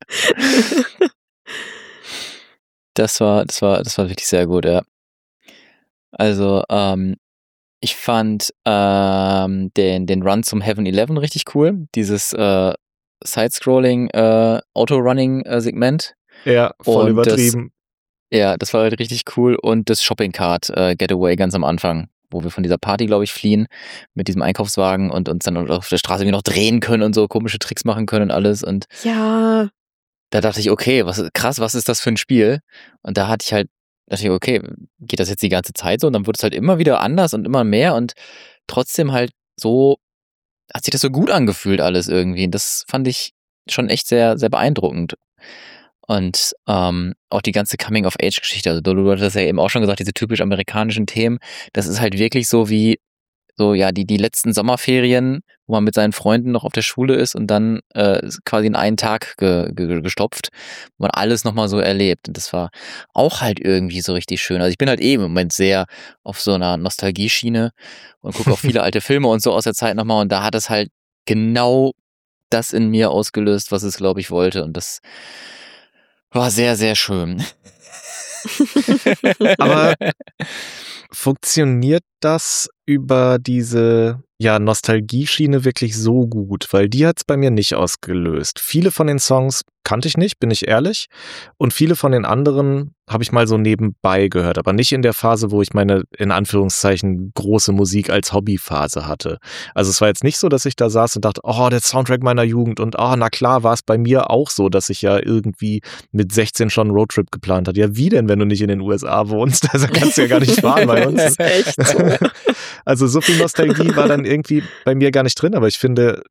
Das war wirklich sehr gut, ja. Also, ich fand den Run zum Heaven 11 richtig cool. Dieses Side-Scrolling Auto-Running-Segment. Ja, voll übertrieben. Das war halt richtig cool. Und das Shopping-Cart-Getaway ganz am Anfang, wo wir von dieser Party, glaube ich, fliehen mit diesem Einkaufswagen und uns dann auf der Straße irgendwie noch drehen können und so komische Tricks machen können und alles. Und ja. Da dachte ich, okay, was ist das für ein Spiel? Und da dachte ich, okay, geht das jetzt die ganze Zeit so? Und dann wird es halt immer wieder anders und immer mehr und trotzdem halt so, hat sich das so gut angefühlt alles irgendwie. Das fand ich schon echt sehr, sehr beeindruckend. Und auch die ganze Coming-of-Age-Geschichte, also du hattest ja eben auch schon gesagt, diese typisch amerikanischen Themen, das ist halt wirklich so wie die letzten Sommerferien, wo man mit seinen Freunden noch auf der Schule ist und dann quasi in einen Tag gestopft, wo man alles nochmal so erlebt. Und das war auch halt irgendwie so richtig schön. Also ich bin halt im Moment sehr auf so einer Nostalgie-Schiene und gucke auch viele alte Filme und so aus der Zeit nochmal und da hat es halt genau das in mir ausgelöst, was es, glaube ich, wollte. Und das war sehr, sehr schön. Aber funktioniert das über diese Nostalgie-Schiene wirklich so gut? Weil die hat es bei mir nicht ausgelöst. Viele von den Songs kannte ich nicht, bin ich ehrlich. Und viele von den anderen habe ich mal so nebenbei gehört, aber nicht in der Phase, wo ich meine, in Anführungszeichen, große Musik als Hobbyphase hatte. Also es war jetzt nicht so, dass ich da saß und dachte, oh, der Soundtrack meiner Jugend und na klar war es bei mir auch so, dass ich ja irgendwie mit 16 schon einen Roadtrip geplant hatte. Ja, wie denn, wenn du nicht in den USA wohnst? Also kannst du ja gar nicht fahren bei uns. Das ist echt so. Also so viel Nostalgie war dann irgendwie bei mir gar nicht drin, aber ich finde,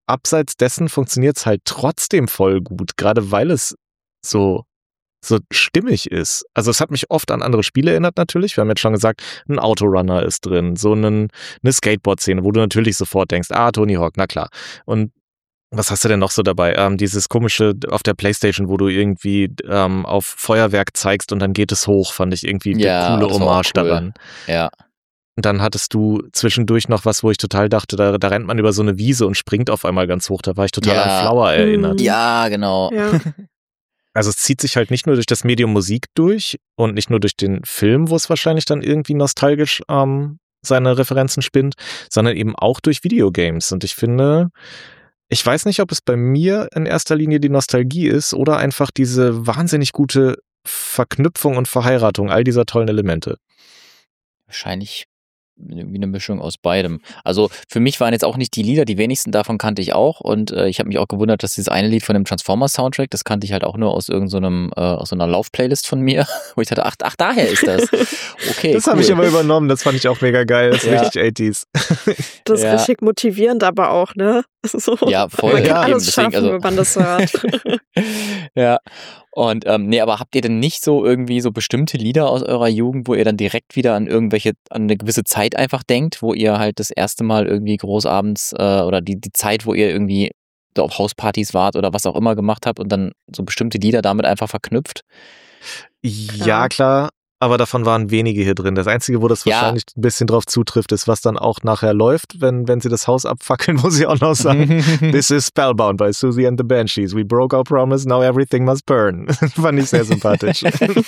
abseits dessen funktioniert es halt trotzdem voll gut, gerade weil es so stimmig ist. Also es hat mich oft an andere Spiele erinnert natürlich. Wir haben jetzt schon gesagt, ein Autorunner ist drin, so eine Skateboard-Szene, wo du natürlich sofort denkst, Tony Hawk, na klar. Und was hast du denn noch so dabei? Dieses komische auf der Playstation, wo du irgendwie auf Feuerwerk zeigst und dann geht es hoch, fand ich irgendwie eine coole Hommage daran. Ja. Und dann hattest du zwischendurch noch was, wo ich total dachte, da rennt man über so eine Wiese und springt auf einmal ganz hoch. Da war ich total an Flower erinnert. Ja, genau. Ja. Also es zieht sich halt nicht nur durch das Medium Musik durch und nicht nur durch den Film, wo es wahrscheinlich dann irgendwie nostalgisch seine Referenzen spinnt, sondern eben auch durch Videogames. Und ich finde, ich weiß nicht, ob es bei mir in erster Linie die Nostalgie ist oder einfach diese wahnsinnig gute Verknüpfung und Verheiratung all dieser tollen Elemente. Wahrscheinlich irgendwie eine Mischung aus beidem. Also für mich waren jetzt auch nicht die Lieder, die wenigsten davon kannte ich auch und ich habe mich auch gewundert, dass dieses eine Lied von dem Transformers-Soundtrack, das kannte ich halt auch nur aus irgendeinem aus so einer Lauf-Playlist von mir, wo ich dachte, ach daher ist das. Okay, das habe ich aber übernommen, das fand ich auch mega geil, das ist richtig 80s. Das ist richtig motivierend aber auch, ne? So. Ja, voll. Man kann alles deswegen, schaffen, wenn man das hört. Ja. Und aber habt ihr denn nicht so irgendwie so bestimmte Lieder aus eurer Jugend, wo ihr dann direkt wieder an eine gewisse Zeit einfach denkt, wo ihr halt das erste Mal irgendwie großabends oder die Zeit, wo ihr irgendwie so auf Hauspartys wart oder was auch immer gemacht habt und dann so bestimmte Lieder damit einfach verknüpft? Ja, klar. Aber davon waren wenige hier drin. Das Einzige, wo das wahrscheinlich ein bisschen drauf zutrifft, ist, was dann auch nachher läuft, wenn sie das Haus abfackeln, wo sie auch noch sagen, This is Spellbound by Susie and the Banshees. We broke our promise, now everything must burn. Fand ich sehr sympathisch.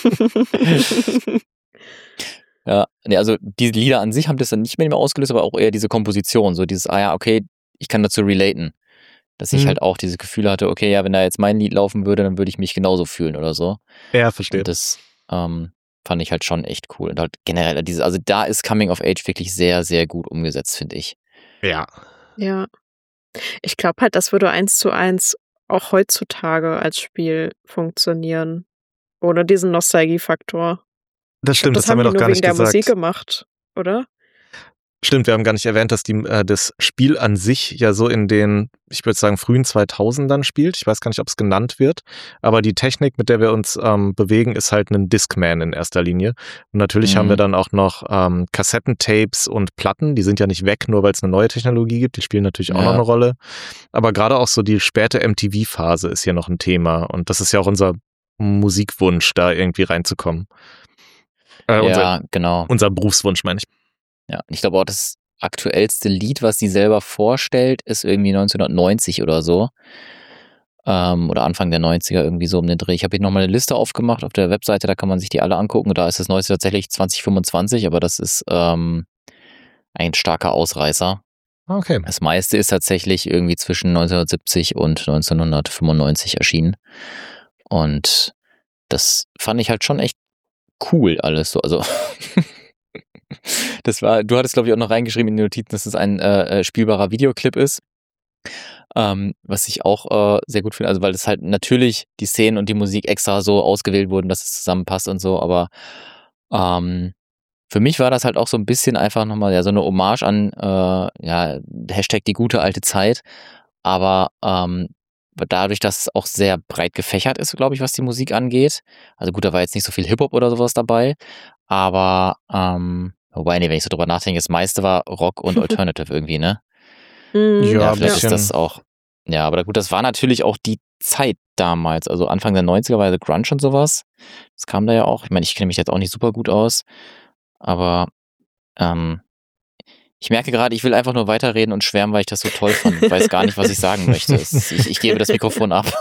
Ja, also diese Lieder an sich haben das dann nicht mehr ausgelöst, aber auch eher diese Komposition, so dieses, okay, ich kann dazu relaten. Dass ich halt auch dieses Gefühl hatte, okay, ja, wenn da jetzt mein Lied laufen würde, dann würde ich mich genauso fühlen oder so. Ja, verstehe. Und das fand ich halt schon echt cool. Und halt generell also da ist Coming of Age wirklich sehr, sehr gut umgesetzt, finde ich. Ja. Ja. Ich glaube halt, das würde 1:1 auch heutzutage als Spiel funktionieren. Ohne diesen Nostalgiefaktor. Das stimmt, das haben wir noch gar nicht gesagt. Das haben die nur wegen der Musik gemacht, oder? Stimmt, wir haben gar nicht erwähnt, dass das Spiel an sich ja so in den, ich würde sagen, frühen 2000ern spielt. Ich weiß gar nicht, ob es genannt wird, aber die Technik, mit der wir uns bewegen, ist halt ein Discman in erster Linie. Und natürlich haben wir dann auch noch Kassettentapes und Platten, die sind ja nicht weg, nur weil es eine neue Technologie gibt, die spielen natürlich auch noch eine Rolle. Aber gerade auch so die späte MTV-Phase ist hier noch ein Thema und das ist ja auch unser Musikwunsch, da irgendwie reinzukommen. Genau. Unser Berufswunsch, meine ich. Ja, ich glaube auch, das aktuellste Lied, was sie selber vorstellt, ist irgendwie 1990 oder so. Oder Anfang der 90er, irgendwie so um den Dreh. Ich habe hier nochmal eine Liste aufgemacht auf der Webseite, da kann man sich die alle angucken. Und da ist das neueste tatsächlich 2025, aber das ist ein starker Ausreißer. Okay. Das meiste ist tatsächlich irgendwie zwischen 1970 und 1995 erschienen. Und das fand ich halt schon echt cool alles so. Also du hattest, glaube ich, auch noch reingeschrieben in die Notizen, dass es ein spielbarer Videoclip ist. Was ich auch sehr gut finde, also weil es halt natürlich die Szenen und die Musik extra so ausgewählt wurden, dass es zusammenpasst und so, aber für mich war das halt auch so ein bisschen einfach nochmal so eine Hommage an Hashtag die gute alte Zeit, aber dadurch, dass es auch sehr breit gefächert ist, glaube ich, was die Musik angeht. Also gut, da war jetzt nicht so viel Hip-Hop oder sowas dabei, aber wobei, wenn ich so drüber nachdenke, das meiste war Rock und Alternative irgendwie, ne? Ja, vielleicht ist das auch. Ja, aber gut, das war natürlich auch die Zeit damals. Also Anfang der 90er war ja Grunge und sowas. Das kam da ja auch. Ich meine, ich kenne mich jetzt auch nicht super gut aus, aber ich merke gerade, ich will einfach nur weiterreden und schwärmen, weil ich das so toll fand. Ich weiß gar nicht, was ich sagen möchte. Ich gebe das Mikrofon ab.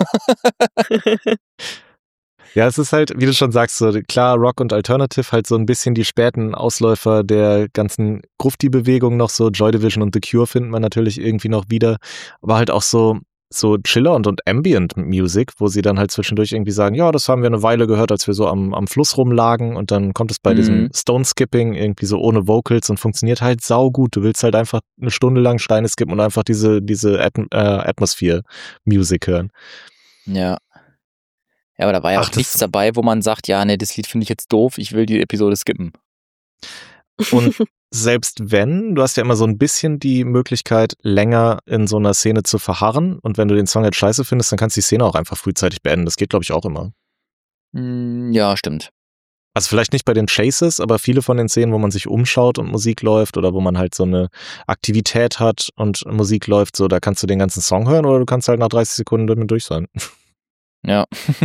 Ja, es ist halt, wie du schon sagst, so klar, Rock und Alternative, halt so ein bisschen die späten Ausläufer der ganzen Grufti-Bewegung noch, so Joy Division und The Cure findet man natürlich irgendwie noch wieder, aber halt auch so Chiller und Ambient Music, wo sie dann halt zwischendurch irgendwie sagen, ja, das haben wir eine Weile gehört, als wir so am Fluss rumlagen und dann kommt es bei diesem Stone-Skipping irgendwie so ohne Vocals und funktioniert halt saugut. Du willst halt einfach eine Stunde lang Steine skippen und einfach diese Atmosphere-Music hören. Ja. Ja, aber da war ja auch nichts dabei, wo man sagt, ja, nee, das Lied finde ich jetzt doof, ich will die Episode skippen. Und selbst wenn, du hast ja immer so ein bisschen die Möglichkeit, länger in so einer Szene zu verharren. Und wenn du den Song jetzt scheiße findest, dann kannst du die Szene auch einfach frühzeitig beenden. Das geht, glaube ich, auch immer. Ja, stimmt. Also vielleicht nicht bei den Chases, aber viele von den Szenen, wo man sich umschaut und Musik läuft oder wo man halt so eine Aktivität hat und Musik läuft, so, da kannst du den ganzen Song hören oder du kannst halt nach 30 Sekunden damit durch sein. Ja.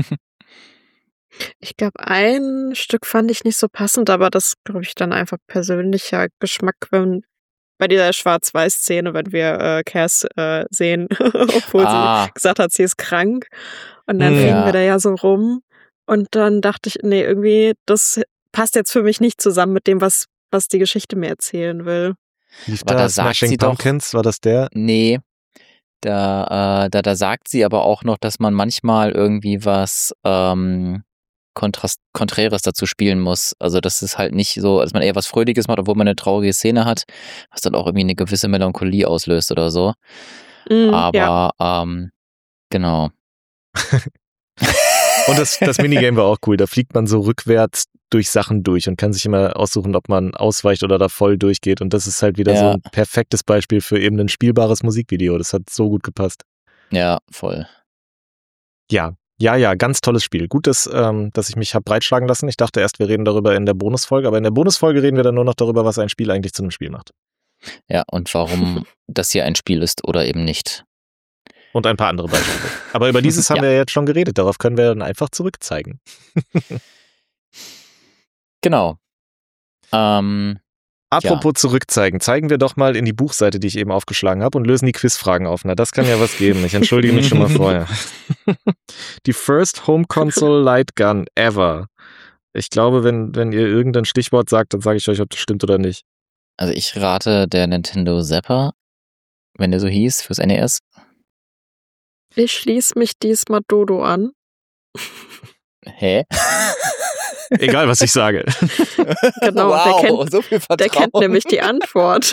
Ich glaube, ein Stück fand ich nicht so passend, aber das glaube ich dann einfach persönlicher Geschmack, wenn bei dieser Schwarz-Weiß-Szene, wenn wir Cass sehen, obwohl sie gesagt hat, sie ist krank. Und dann fliegen wir da ja so rum. Und dann dachte ich, nee, irgendwie, das passt jetzt für mich nicht zusammen mit dem, was die Geschichte mir erzählen will. Lief da Smashing Pumpkins, war das der? Nee. Da sagt sie aber auch noch, dass man manchmal irgendwie was Konträres dazu spielen muss. Also das ist halt nicht so, dass man eher was Fröhliches macht, obwohl man eine traurige Szene hat, was dann auch irgendwie eine gewisse Melancholie auslöst oder so. Aber genau. Und das Minigame war auch cool. Da fliegt man so rückwärts durch Sachen durch und kann sich immer aussuchen, ob man ausweicht oder da voll durchgeht. Und das ist halt wieder so ein perfektes Beispiel für eben ein spielbares Musikvideo. Das hat so gut gepasst. Ja, voll. Ja, ganz tolles Spiel. Gut, dass ich mich habe breitschlagen lassen. Ich dachte erst, wir reden darüber in der Bonusfolge, aber in der Bonusfolge reden wir dann nur noch darüber, was ein Spiel eigentlich zu einem Spiel macht. Ja, und warum das hier ein Spiel ist oder eben nicht. Und ein paar andere Beispiele. Aber über dieses haben wir jetzt schon geredet. Darauf können wir dann einfach zurückzeigen. Genau. Apropos zurückzeigen, zeigen wir doch mal in die Buchseite, die ich eben aufgeschlagen habe und lösen die Quizfragen auf. Na, das kann ja was geben. Ich entschuldige mich schon mal vorher. Die First Home Console Light Gun ever. Ich glaube, wenn ihr irgendein Stichwort sagt, dann sage ich euch, ob das stimmt oder nicht. Also ich rate der Nintendo Zapper, wenn der so hieß, fürs NES. Ich schließe mich diesmal Dodo an. Hä? Egal, was ich sage. Genau, wow, der kennt nämlich die Antwort.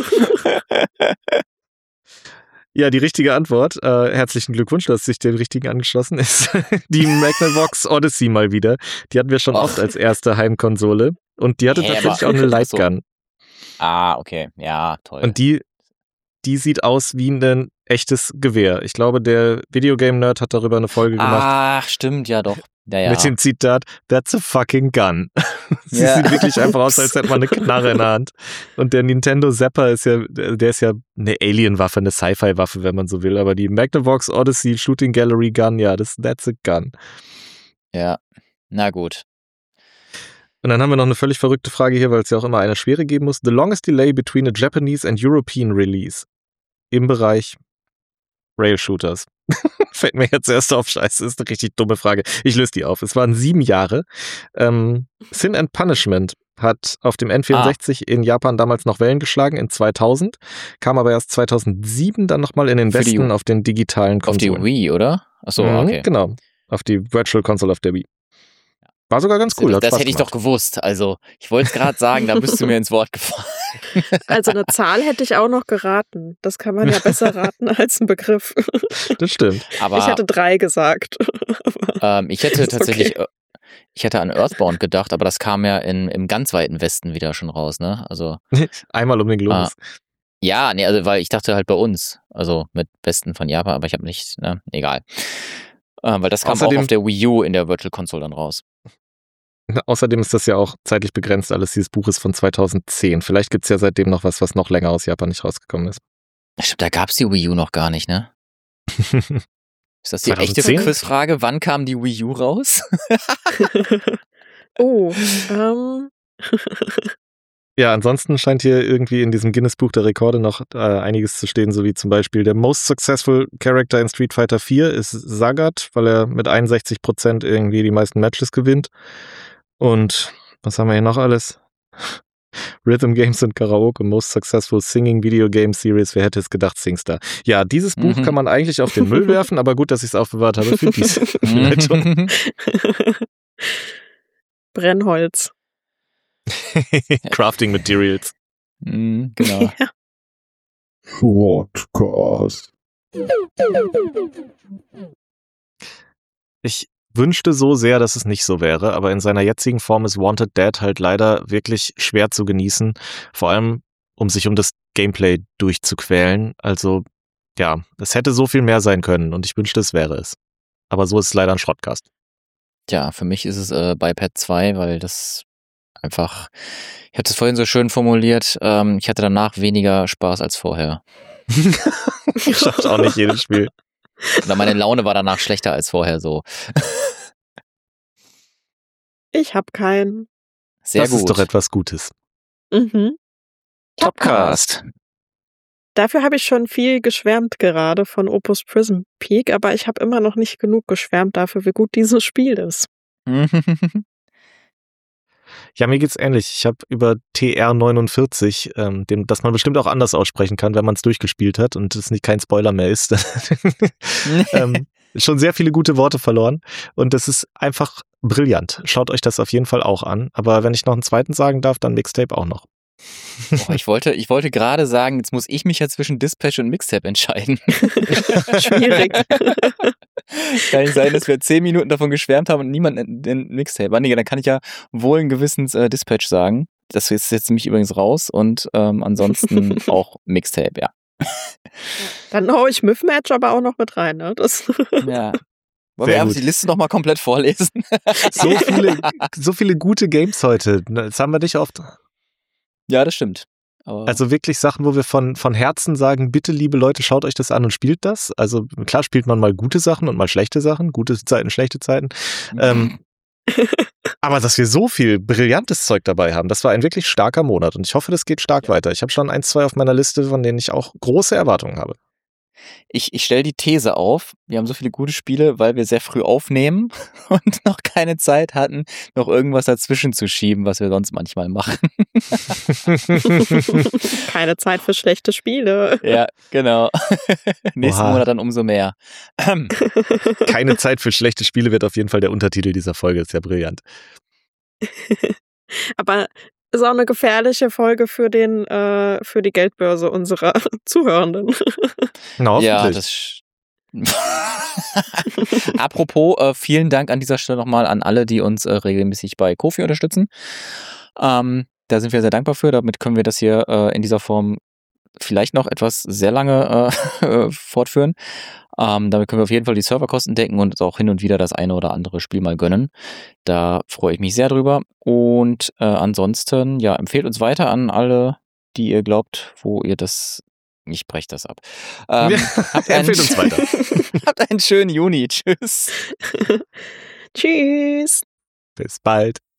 Ja, die richtige Antwort, herzlichen Glückwunsch, du hast dich dem Richtigen angeschlossen, ist die Magnavox Odyssey mal wieder. Die hatten wir schon oft als erste Heimkonsole und die hatte tatsächlich auch eine Lightgun. Okay, ja, toll. Und die sieht aus wie ein echtes Gewehr. Ich glaube, der Videogame-Nerd hat darüber eine Folge gemacht. Ach, stimmt, ja doch. Ja. Mit dem Zitat, that's a fucking gun. Sie sieht wirklich einfach aus, als hätte man eine Knarre in der Hand. Und der Nintendo Zapper ist ja eine Alien-Waffe, eine Sci-Fi-Waffe, wenn man so will. Aber die Magnavox Odyssey Shooting Gallery Gun, ja, that's a gun. Ja, na gut. Und dann haben wir noch eine völlig verrückte Frage hier, weil es ja auch immer eine schwere geben muss. The longest delay between a Japanese and European release im Bereich Rail-Shooters. Fällt mir jetzt erst auf, scheiße, ist eine richtig dumme Frage. Ich löse die auf. Es waren 7 Jahre. Sin and Punishment hat auf dem N64 in Japan damals noch Wellen geschlagen, in 2000, kam aber erst 2007 dann nochmal in den Westen auf den digitalen Konsolen. Auf die Wii, oder? Achso, okay. Genau, auf die Virtual Console auf der Wii. War sogar ganz cool. Das hätte ich doch gewusst. Also, ich wollte es gerade sagen, da bist du mir ins Wort gefallen. Also eine Zahl hätte ich auch noch geraten. Das kann man ja besser raten als ein Begriff. Das stimmt. Aber ich hätte 3 gesagt. Ich hätte tatsächlich, ich hätte an Earthbound gedacht, aber das kam ja im ganz weiten Westen wieder schon raus, ne? Also einmal um den Globus. Ja, nee, also weil ich dachte halt bei uns, also mit Westen von Japan, aber ich habe nicht, ne, egal. Weil das kam auch auf der Wii U in der Virtual Console dann raus. Außerdem ist das ja auch zeitlich begrenzt alles. Dieses Buch ist von 2010. Vielleicht gibt es ja seitdem noch was noch länger aus Japan nicht rausgekommen ist. Stimmt, da gab es die Wii U noch gar nicht, ne? Ist das die 2010? Echte Quizfrage? Wann kam die Wii U raus? Ja, ansonsten scheint hier irgendwie in diesem Guinness-Buch der Rekorde noch einiges zu stehen, so wie zum Beispiel der most successful character in Street Fighter 4 ist Sagat, weil er mit 61% irgendwie die meisten Matches gewinnt. Und was haben wir hier noch alles? Rhythm Games and Karaoke, most successful singing video game series. Wer hätte es gedacht, Singstar. Ja, dieses Buch kann man eigentlich auf den Müll werfen, aber gut, dass ich es aufbewahrt habe für diese Leitung. Brennholz. Crafting Materials. Genau. Ja. Shortcast. Ich wünschte so sehr, dass es nicht so wäre, aber in seiner jetzigen Form ist Wanted Dead halt leider wirklich schwer zu genießen, vor allem um sich um das Gameplay durchzuquälen. Also ja, es hätte so viel mehr sein können und ich wünschte, es wäre es. Aber so ist es leider ein Schrottcast. Ja, für mich ist es Biped 2, weil das einfach, ich habe das vorhin so schön formuliert, ich hatte danach weniger Spaß als vorher. Schafft auch nicht jedes Spiel. Oder meine Laune war danach schlechter als vorher so. Ich habe keinen. Sehr das gut. ist doch etwas Gutes. Mhm. Topcast. Dafür habe ich schon viel geschwärmt gerade von Opus Prism Peak, aber ich habe immer noch nicht genug geschwärmt dafür, wie gut dieses Spiel ist. Ja, mir geht's ähnlich. Ich habe über TR49, das man bestimmt auch anders aussprechen kann, wenn man es durchgespielt hat und es nicht kein Spoiler mehr ist, schon sehr viele gute Worte verloren. Und das ist einfach brillant. Schaut euch das auf jeden Fall auch an. Aber wenn ich noch einen zweiten sagen darf, dann Mixtape auch noch. Oh, ich wollte gerade sagen, jetzt muss ich mich ja zwischen Dispatch und Mixtape entscheiden. Schwierig. Kann nicht sein, dass wir 10 Minuten davon geschwärmt haben und niemand den Mixtape. Nee, dann kann ich ja wohl Gewissens Dispatch sagen. Das ist jetzt nämlich übrigens raus und ansonsten auch Mixtape, ja. Dann hau ich Mythmatch aber auch noch mit rein, ne? Das Ja. Wollen wir einfach die Liste nochmal komplett vorlesen? So viele gute Games heute. Das haben wir nicht oft. Ja, das stimmt. Aber also wirklich Sachen, wo wir von Herzen sagen, bitte liebe Leute, schaut euch das an und spielt das. Also klar spielt man mal gute Sachen und mal schlechte Sachen, gute Zeiten, schlechte Zeiten. Aber dass wir so viel brillantes Zeug dabei haben, das war ein wirklich starker Monat und ich hoffe, das geht stark weiter. Ich habe schon 1, 2 auf meiner Liste, von denen ich auch große Erwartungen habe. Ich stelle die These auf, wir haben so viele gute Spiele, weil wir sehr früh aufnehmen und noch keine Zeit hatten, noch irgendwas dazwischen zu schieben, was wir sonst manchmal machen. Keine Zeit für schlechte Spiele. Ja, genau. Nächsten Monat dann umso mehr. Keine Zeit für schlechte Spiele wird auf jeden Fall der Untertitel dieser Folge, ist ja brillant. Aber ist auch eine gefährliche Folge für die Geldbörse unserer Zuhörenden. Na, ja, das Apropos, vielen Dank an dieser Stelle nochmal an alle, die uns regelmäßig bei Ko-fi unterstützen. Da sind wir sehr dankbar für. Damit können wir das hier in dieser Form vielleicht noch etwas sehr lange fortführen. Damit können wir auf jeden Fall die Serverkosten decken und auch hin und wieder das eine oder andere Spiel mal gönnen. Da freue ich mich sehr drüber. Und ansonsten, ja, empfehlt uns weiter an alle, die ihr glaubt, wo ihr das... Ich breche das ab. Empfehlt uns weiter. Habt einen schönen Juni. Tschüss. Tschüss. Bis bald.